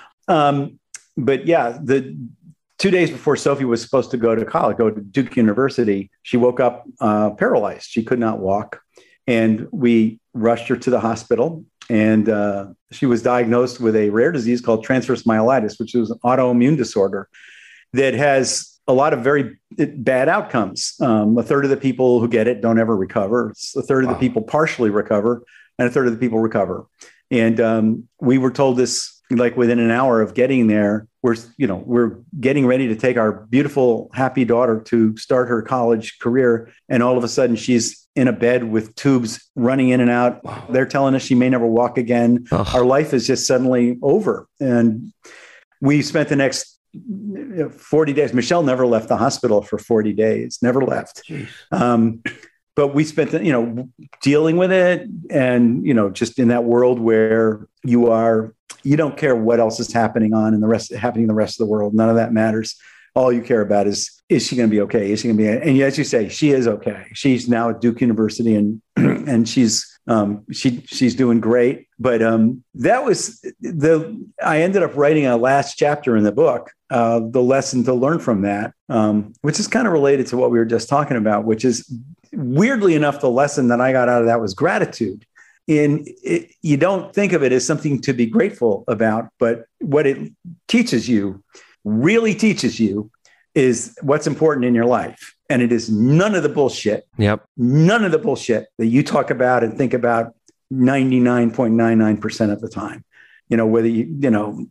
But yeah, the 2 days before Sophie was supposed to go to college, go to Duke University, she woke up paralyzed. She could not walk, and we rushed her to the hospital. And she was diagnosed with a rare disease called transverse myelitis, which is an autoimmune disorder that has a lot of very bad outcomes. A third of the people who get it don't ever recover. A third of the people partially recover, and a third of the people recover. And we were told this like within an hour of getting there. We're getting ready to take our beautiful, happy daughter to start her college career, and all of a sudden she's in a bed with tubes running in and out. Wow. They're telling us she may never walk again. Ugh. Our life is just suddenly over, and we spent the next 40 days. Michelle never left the hospital for 40 days, never left. But we spent, dealing with it, and, just in that world where you don't care what else is happening in the rest of the world. None of that matters. All you care about is she going to be okay? Is she going to be? And as you say, she is okay. She's now at Duke University, and she's doing great. But that was I ended up writing a last chapter in the book, the lesson to learn from that, which is kind of related to what we were just talking about, which is weirdly enough, the lesson that I got out of that was gratitude. You don't think of it as something to be grateful about, but what it really teaches you is what's important in your life. And it is none of the bullshit. Yep. None of the bullshit that you talk about and think about 99.99% of the time. Whether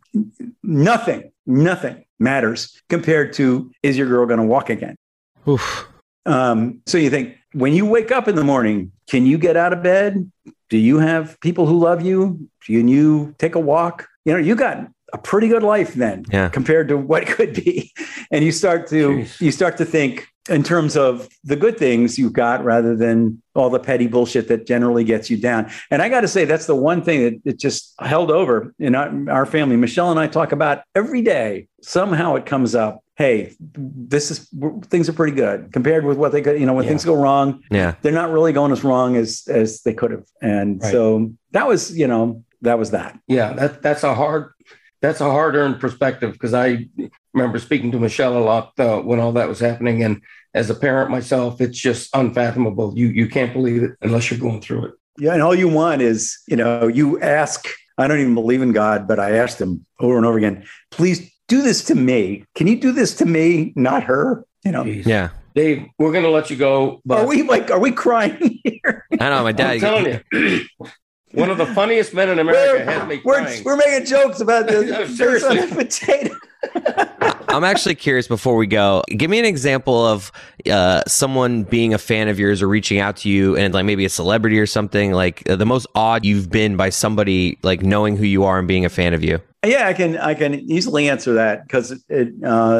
nothing matters compared to, is your girl going to walk again? Oof. So you think, when you wake up in the morning, can you get out of bed? Do you have people who love you? Can you take a walk? You got a pretty good life then, compared to what it could be. And you start to think in terms of the good things you've got rather than all the petty bullshit that generally gets you down. And I got to say, that's the one thing that it just held over in our family. Michelle and I talk about every day. Somehow it comes up. Hey, things are pretty good compared with what they could, when things go wrong, they're not really going as wrong as they could have. And so that was that. Yeah, that's a hard-earned perspective, because I remember speaking to Michelle a lot when all that was happening. And as a parent myself, it's just unfathomable. You can't believe it unless you're going through it. Yeah. And all you want is, you ask I don't even believe in God, but I asked him over and over again, please do this to me. Can you do this to me, not her? You know? Jeez. Yeah. Dave, we're going to let you go. But Are we crying here? I know my dad. I'm telling you, one of the funniest men in America has me crying. We're making jokes about this. Seriously. Potato. I'm actually curious before we go, give me an example of someone being a fan of yours or reaching out to you and like maybe a celebrity or something, like the most awed you've been by somebody like knowing who you are and being a fan of you. Yeah, I can easily answer that because it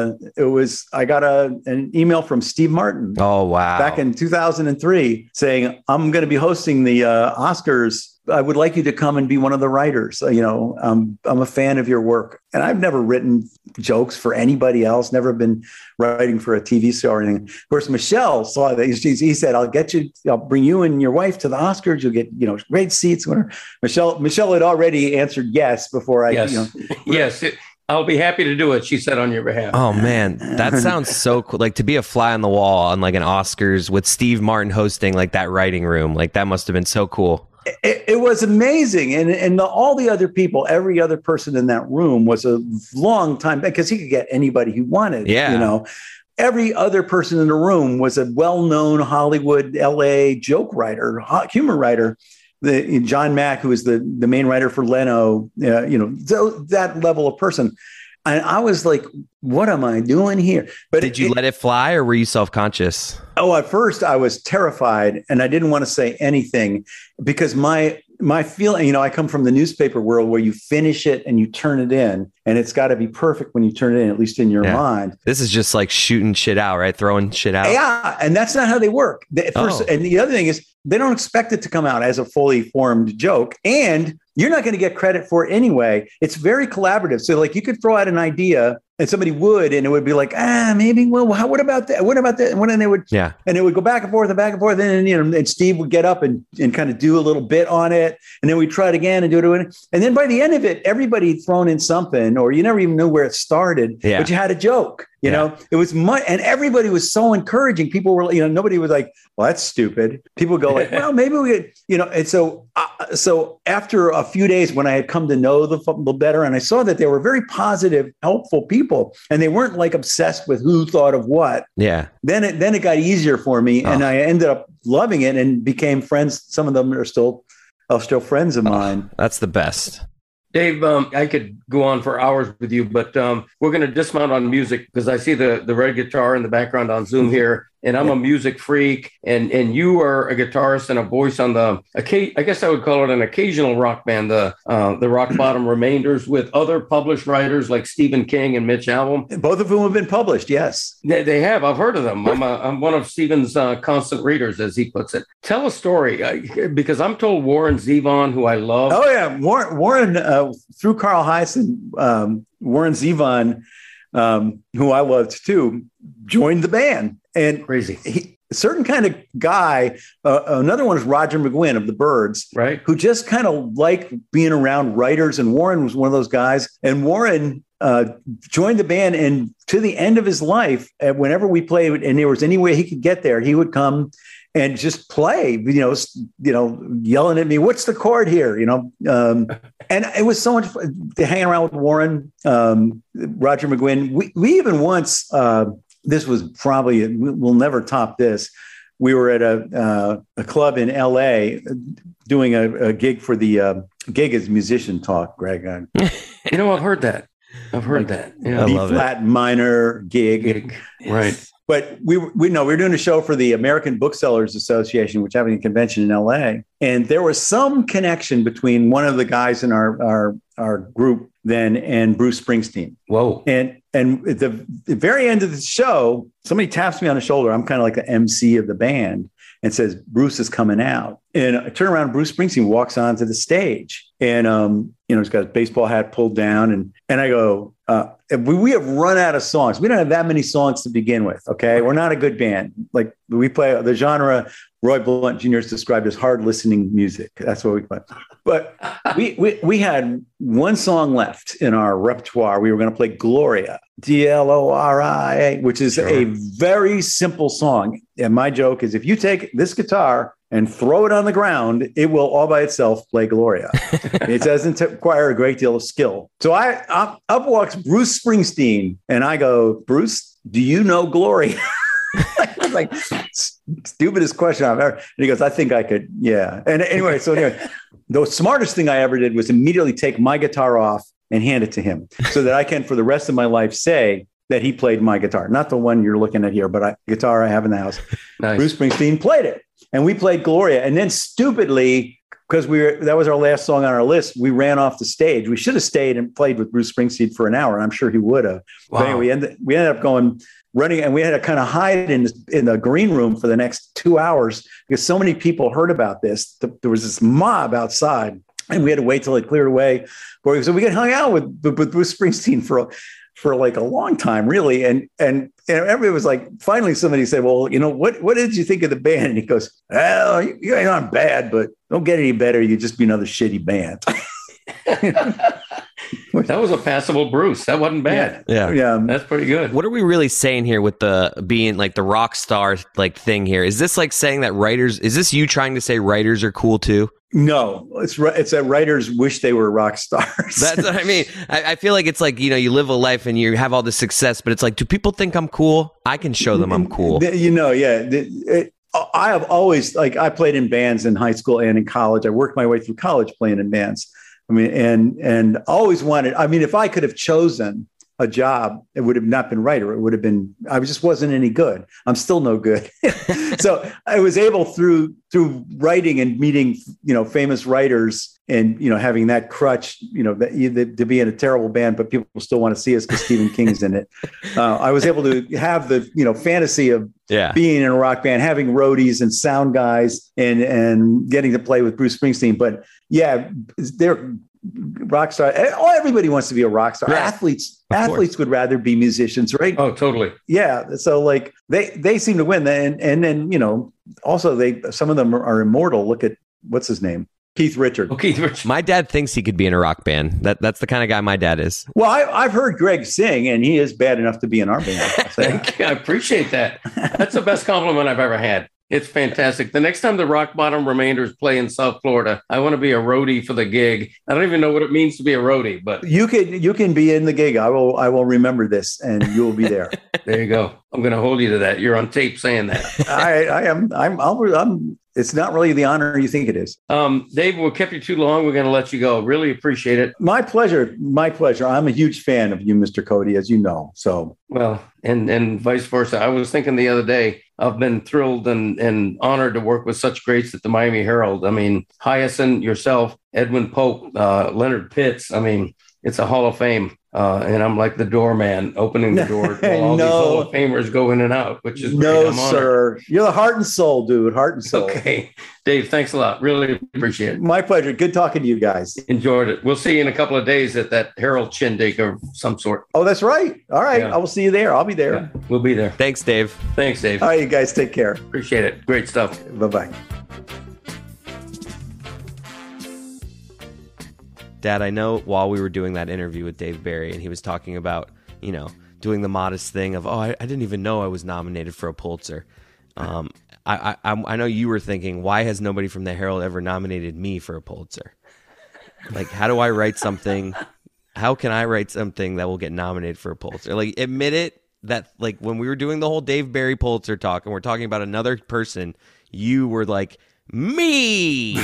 was I got an email from Steve Martin. Oh, wow. Back in 2003 saying, I'm going to be hosting the Oscars. I would like you to come and be one of the writers. I'm a fan of your work. And I've never written jokes for anybody else, never been writing for a TV show or anything. Of course, Michelle saw that. He said, I'll bring you and your wife to the Oscars. You'll get, great seats. Michelle had already answered yes before I, Yes. I'll be happy to do it, she said on your behalf. Oh, man. That sounds so cool. Like to be a fly on the wall on like an Oscars with Steve Martin hosting like that writing room. Like that must have been so cool. It was amazing. And all the other people, every other person in that room was a long time because he could get anybody he wanted. Yeah. Every other person in the room was a well-known Hollywood, LA joke writer, humor writer. John Mack, who is the main writer for Leno, that level of person. And I was like, what am I doing here? But did you let it fly or were you self-conscious? Oh, at first I was terrified and I didn't want to say anything because my feeling, I come from the newspaper world where you finish it and you turn it in and it's got to be perfect when you turn it in, at least in your mind. This is just like shooting shit out, right? Throwing shit out. Yeah. And that's not how they work. And the other thing is they don't expect it to come out as a fully formed joke. And you're not going to get credit for it anyway. It's very collaborative. So like you could throw out an idea and somebody would, and it would be like, maybe, well, what about that? What about that? And they would, and it would go back and forth and back and forth. And, and Steve would get up and kind of do a little bit on it. And then we'd try it again and do it. And then by the end of it, everybody had thrown in something, or you never even knew where it started, but you had a joke. It was and everybody was so encouraging. People were, nobody was like, well, that's stupid. People go like, well, maybe we could, and so after a few days when I had come to know the football better and I saw that they were very positive, helpful people and they weren't like obsessed with who thought of what. Yeah. Then it got easier for me and I ended up loving it and became friends. Some of them are still friends of mine. That's the best. Dave, I could go on for hours with you, but we're going to dismount on music because I see the red guitar in the background on Zoom here, and I'm a music freak, and you are a guitarist and a voice on I guess I would call it an occasional rock band, the Rock Bottom Remainders, with other published writers like Stephen King and Mitch Albom. Both of whom have been published, yes. They have. I've heard of them. I'm one of Stephen's constant readers, as he puts it. Tell a story, because I'm told Warren Zevon, who I love. Oh, yeah. Warren through Carl Hyson, Warren Zevon, who I loved too, joined the band. And crazy. A certain kind of guy, another one is Roger McGuinn of the Byrds, right? Who just kind of liked being around writers. And Warren was one of those guys. And Warren joined the band, and to the end of his life, whenever we played, and there was any way he could get there, he would come and just play, yelling at me, "What's the chord here?" And it was so much fun to hang around with Warren, Roger McGuinn. We even once. This was probably, we'll never top this. We were at a club in LA doing a gig for the gig is musician talk, Greg. I've heard that. Yeah. B flat minor gig. Right. But we were doing a show for the American Booksellers Association, which having a convention in LA. And there was some connection between one of the guys in our group then and Bruce Springsteen. Whoa. And at the very end of the show, somebody taps me on the shoulder. I'm kind of like the MC of the band and says, Bruce is coming out. And I turn around, Bruce Springsteen walks onto the stage and, he's got his baseball hat pulled down. And I go, we have run out of songs. We don't have that many songs to begin with. Okay. We're not a good band. Like we play the genre Roy Blunt Jr. is described as hard listening music. That's what we play. But we had one song left in our repertoire. We were going to play Gloria, Gloria, which is a very simple song. And my joke is if you take this guitar and throw it on the ground, it will all by itself play Gloria. It doesn't require a great deal of skill. So up walks Bruce Springsteen, and I go, Bruce, do you know Gloria? I was like, stupidest question I've ever. And he goes, I think I could. Yeah. And anyway, the smartest thing I ever did was immediately take my guitar off and hand it to him so that I can, for the rest of my life, say that he played my guitar, not the one you're looking at here, but the guitar I have in the house. Nice. Bruce Springsteen played it, and we played Gloria. And then stupidly, because that was our last song on our list, we ran off the stage. We should have stayed and played with Bruce Springsteen for an hour, and I'm sure he would have. Wow. But anyway, we ended up running, and we had to kind of hide in the green room for the next 2 hours because so many people heard about this. There was this mob outside, and we had to wait till it cleared away. So we hung out with Bruce Springsteen for like a long time, really. And everybody was like, finally somebody said, well, what did you think of the band? And he goes, well, you ain't not bad, but don't get any better. You just be another shitty band. That was a passable Bruce. That wasn't bad. Yeah. That's pretty good. What are we really saying here with the being like the rock star like thing here? Is this like saying that is this you trying to say writers are cool too? No, it's that writers wish they were rock stars. That's what I mean. I feel like it's like, you live a life and you have all this success, but it's like, do people think I'm cool? I can show them I'm cool. I have always, I played in bands in high school and in college. I worked my way through college playing in bands. I mean, and always wanted, if I could have chosen a job, it would have not been writer. It would have been, I just wasn't any good. I'm still no good. So I was able through writing and meeting, famous writers and, having that crutch, to be in a terrible band, but people still want to see us because Stephen King's in it. I was able to have the, fantasy of being in a rock band, having roadies and sound guys and getting to play with Bruce Springsteen. But yeah, they're rock star. Everybody wants to be a rock star. Right. Athletes would rather be musicians, right? Oh, totally. Yeah. So they seem to win. And then, also some of them are immortal. Look at what's his name? Keith Richards. Oh, Keith Richards. My dad thinks he could be in a rock band. That's the kind of guy my dad is. Well, I've heard Greg sing, and he is bad enough to be in our band. Thank you. I appreciate that. That's the best compliment I've ever had. It's fantastic. The next time the Rock Bottom Remainders play in South Florida, I want to be a roadie for the gig. I don't even know what it means to be a roadie, but you can be in the gig. I will remember this, and you will be there. There you go. I'm going to hold you to that. You're on tape saying that. I am. It's not really the honor you think it is. Dave, we kept you too long. We're going to let you go. Really appreciate it. My pleasure. My pleasure. I'm a huge fan of you, Mr. Cody, as you know. So well, and vice versa. I was thinking the other day, I've been thrilled and honored to work with such greats at the Miami Herald. I mean, Hyacinth, yourself, Edwin Pope, Leonard Pitts. I mean, it's a Hall of Fame. And I'm like the doorman opening the door while all these Hall of Famers go in and out, which is great. Sir. You're the heart and soul, dude. Heart and soul. Okay. Dave, thanks a lot. Really appreciate it. My pleasure. Good talking to you guys. Enjoyed it. We'll see you in a couple of days at that Herald Shindig of some sort. Oh, that's right. All right. Yeah. I will see you there. I'll be there. Yeah, we'll be there. Thanks, Dave. Thanks, Dave. All right, you guys take care. Appreciate it. Great stuff. Bye-bye. Dad, I know while we were doing that interview with Dave Barry and he was talking about, doing the modest thing of, I didn't even know I was nominated for a Pulitzer. I know you were thinking, why has nobody from the Herald ever nominated me for a Pulitzer? Like, how do I write something? How can I write something that will get nominated for a Pulitzer? Like, admit it that, like, when we were doing the whole Dave Barry Pulitzer talk and we're talking about another person, you were like, me!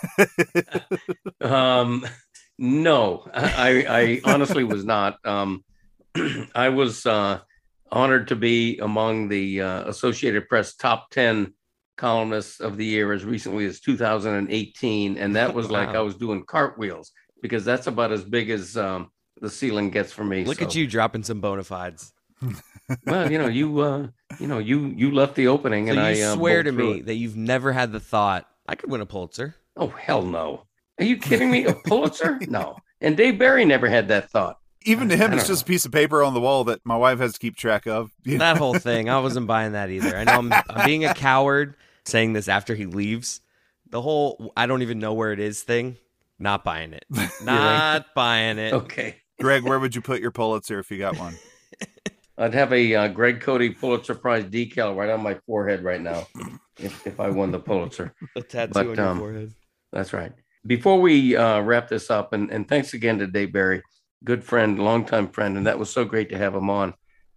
No, I honestly was not. I was honored to be among the Associated Press top 10 columnists of the year as recently as 2018. And that was like I was doing cartwheels because that's about as big as the ceiling gets for me. Look at you dropping some bona fides. Well, you left the opening, so and you I swear to me that you've never had the thought I could win a Pulitzer. Oh, hell no. Are you kidding me? A Pulitzer? No. And Dave Barry never had that thought. Even to him, it's just a piece of paper on the wall that my wife has to keep track of. That whole thing, I wasn't buying that either. I know I'm being a coward saying this after he leaves. The whole I don't even know where it is thing, not buying it. Not buying it. Okay. Greg, where would you put your Pulitzer if you got one? I'd have a Greg Cody Pulitzer Prize decal right on my forehead right now if I won the Pulitzer. A tattoo on your forehead. That's right. Before we wrap this up, and thanks again to Dave Barry, good friend, longtime friend, and that was so great to have him on.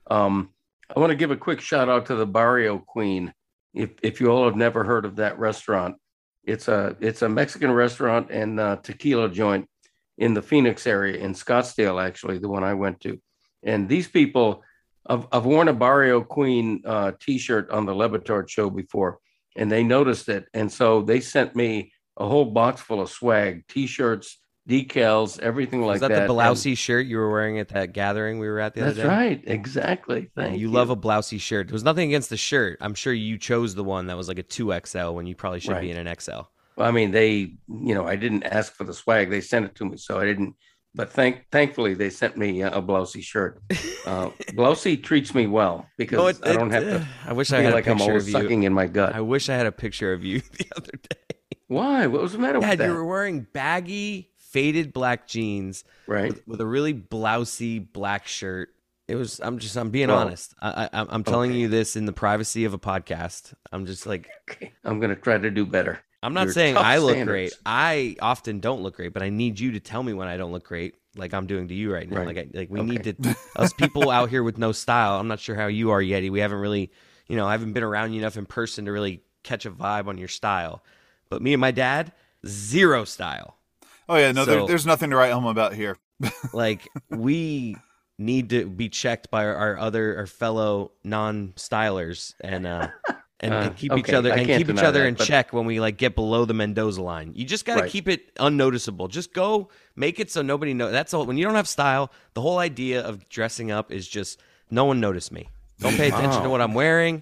I want to give a quick shout out to the Barrio Queen. If you all have never heard of that restaurant, it's a Mexican restaurant and tequila joint in the Phoenix area, in Scottsdale, actually, the one I went to. And these people, I've worn a Barrio Queen T-shirt on the Levitard show before, and they noticed it. And so they sent me a whole box full of swag, T-shirts, decals, everything like that. Is that the blousy shirt you were wearing at that gathering we were at the other day? That's right. Exactly. Thank you. You love a blousy shirt. There was nothing against the shirt. I'm sure you chose the one that was like a 2XL when you probably should be in an XL. Well, I mean, I didn't ask for the swag. They sent it to me, so I didn't. But thankfully, they sent me a blousy shirt. Blousy treats me well because I don't have to. I wish I had like a picture I'm always of you. sucking in my gut. I wish I had a picture of you the other day. Why? What was the matter with that? You were wearing baggy, faded black jeans, right, with a really blousy black shirt. It was. I'm being honest. I'm telling you this in the privacy of a podcast. I'm just like, okay. I'm going to try to do better. I'm not saying I look great. I often don't look great, but I need you to tell me when I don't look great, like I'm doing to you right now. Right. We need to. Us people out here with no style. I'm not sure how you are, Yeti. We haven't really, I haven't been around you enough in person to really catch a vibe on your style. But me and my dad, zero style. Oh yeah, no, there's nothing to write home about here. Like we need to be checked by our fellow non-stylers and keep each other in check when we like get below the Mendoza line. You just got to keep it unnoticeable. Just go make it so nobody knows. That's all. When you don't have style, the whole idea of dressing up is just no one notice me. Don't pay attention to what I'm wearing.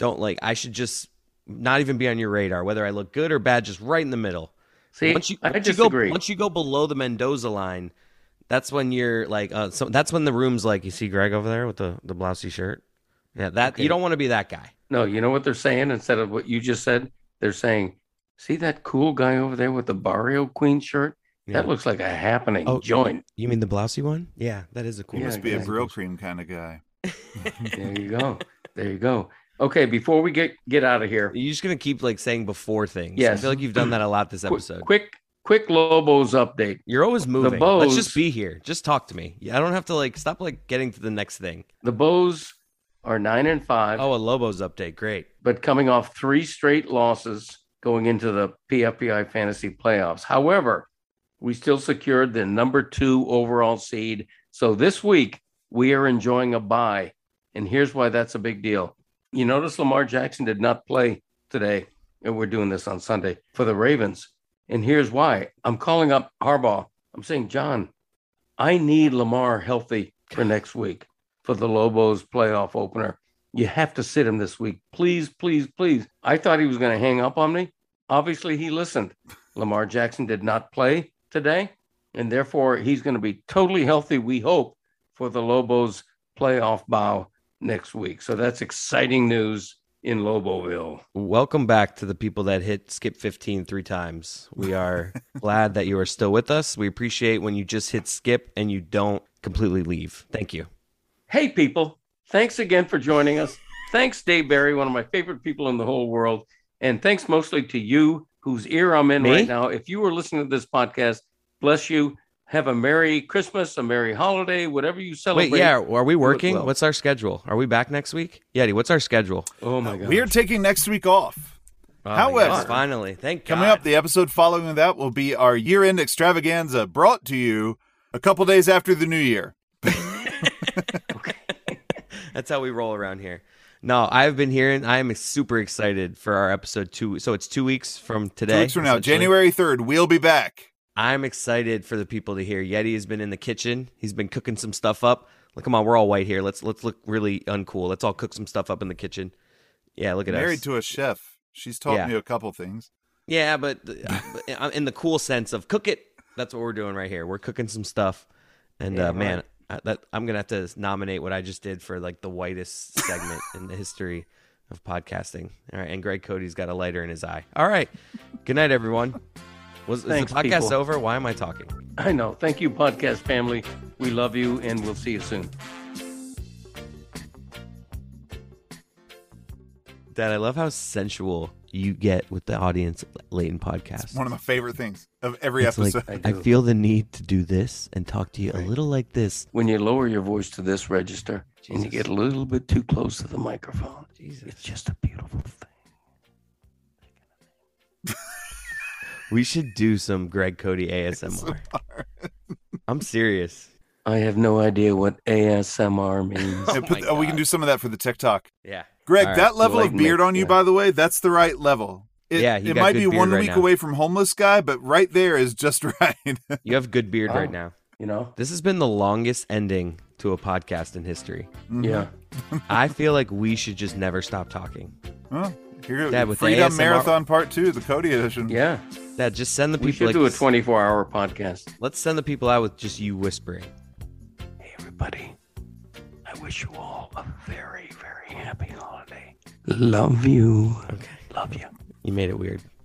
I should just not even be on your radar, whether I look good or bad, just right in the middle. See, I disagree. Once you go below the Mendoza line, that's when you're like, that's when the room's like, you see Greg over there with the blousy shirt? Yeah, you don't want to be that guy. No, you know what they're saying instead of what you just said? They're saying, see that cool guy over there with the Barrio Queen shirt? Yeah. That looks like a happening joint. You mean the blousy one? Yeah, that is a cool one. Must be a Brill Cream kind of guy. There you go. Okay, before we get out of here. You're just going to keep like saying before things. Yes. I feel like you've done that a lot this episode. Quick Lobos update. You're always moving. Let's just be here. Just talk to me. I don't have to stop getting to the next thing. The Bows are 9-5. Oh, a Lobos update. Great. But coming off 3 straight losses going into the PFPI Fantasy Playoffs. However, we still secured the number 2 overall seed. So this week, we are enjoying a bye. And here's why that's a big deal. You notice Lamar Jackson did not play today, and we're doing this on Sunday, for the Ravens. And here's why. I'm calling up Harbaugh. I'm saying, John, I need Lamar healthy for next week for the Lobos playoff opener. You have to sit him this week. Please, please, please. I thought he was going to hang up on me. Obviously, he listened. Lamar Jackson did not play today, and therefore he's going to be totally healthy, we hope, for the Lobos playoff bow next week. So that's exciting news in Loboville. Welcome back to the people that hit skip 15 3 times. We are glad that you are still with us. We appreciate when you just hit skip and you don't completely leave. Thank you. Hey, people. Thanks again for joining us. Thanks, Dave Barry, one of my favorite people in the whole world. And thanks mostly to you, whose ear I'm in right now. If you were listening to this podcast, bless you. Have a Merry Christmas, a Merry holiday, whatever you celebrate. Wait, are we working? Well. What's our schedule? Are we back next week? Yeti, what's our schedule? Oh, my God. We are taking next week off. However, finally, thank God. Coming up, the episode following that will be our year-end extravaganza brought to you a couple days after the new year. That's how we roll around here. No, I've been hearing, I am super excited for our episode 2. So it's 2 weeks from today. 2 weeks from now, January 3rd, we'll be back. I'm excited for the people to hear. Yeti has been in the kitchen. He's been cooking some stuff up. Like, come on, we're all white here. Let's look really uncool. Let's all cook some stuff up in the kitchen. Yeah, look at us. Married to a chef. She's taught me a couple things. Yeah, but in the cool sense of cook it, that's what we're doing right here. We're cooking some stuff. And, man, I'm going to have to nominate what I just did for, like, the whitest segment in the history of podcasting. All right, and Greg Cody's got a lighter in his eye. All right. Good night, everyone. Is the podcast over? Why am I talking? I know. Thank you, podcast family. We love you, and we'll see you soon. Dad, I love how sensual you get with the audience Leighton podcast. It's one of my favorite things of every It's episode. like, I feel the need to do this and talk to you a little like this. When you lower your voice to this register and you get a little bit too close to the microphone, it's just a beautiful thing. We should do some Greg Cody ASMR. I'm serious. I have no idea what ASMR means. Yeah, we can do some of that for the TikTok. Yeah. Greg, All right. that level Like of beard Nick, on you, yeah. by the way, that's the right level. You It got might good be beard 1 right week now. away from homeless guy, but right there is just right. You have good beard right now. You know? This has been the longest ending to a podcast in history. Yeah. I feel like we should just never stop talking. Huh? Here, Dad, with the Freedom ASMR Marathon Part 2, the Cody edition. Yeah. Dad, just send the We people. should do a 24-hour podcast. Let's send the people out with just you whispering. Hey, everybody. I wish you all a very, very happy holiday. Love you. Okay. Love you. You made it weird.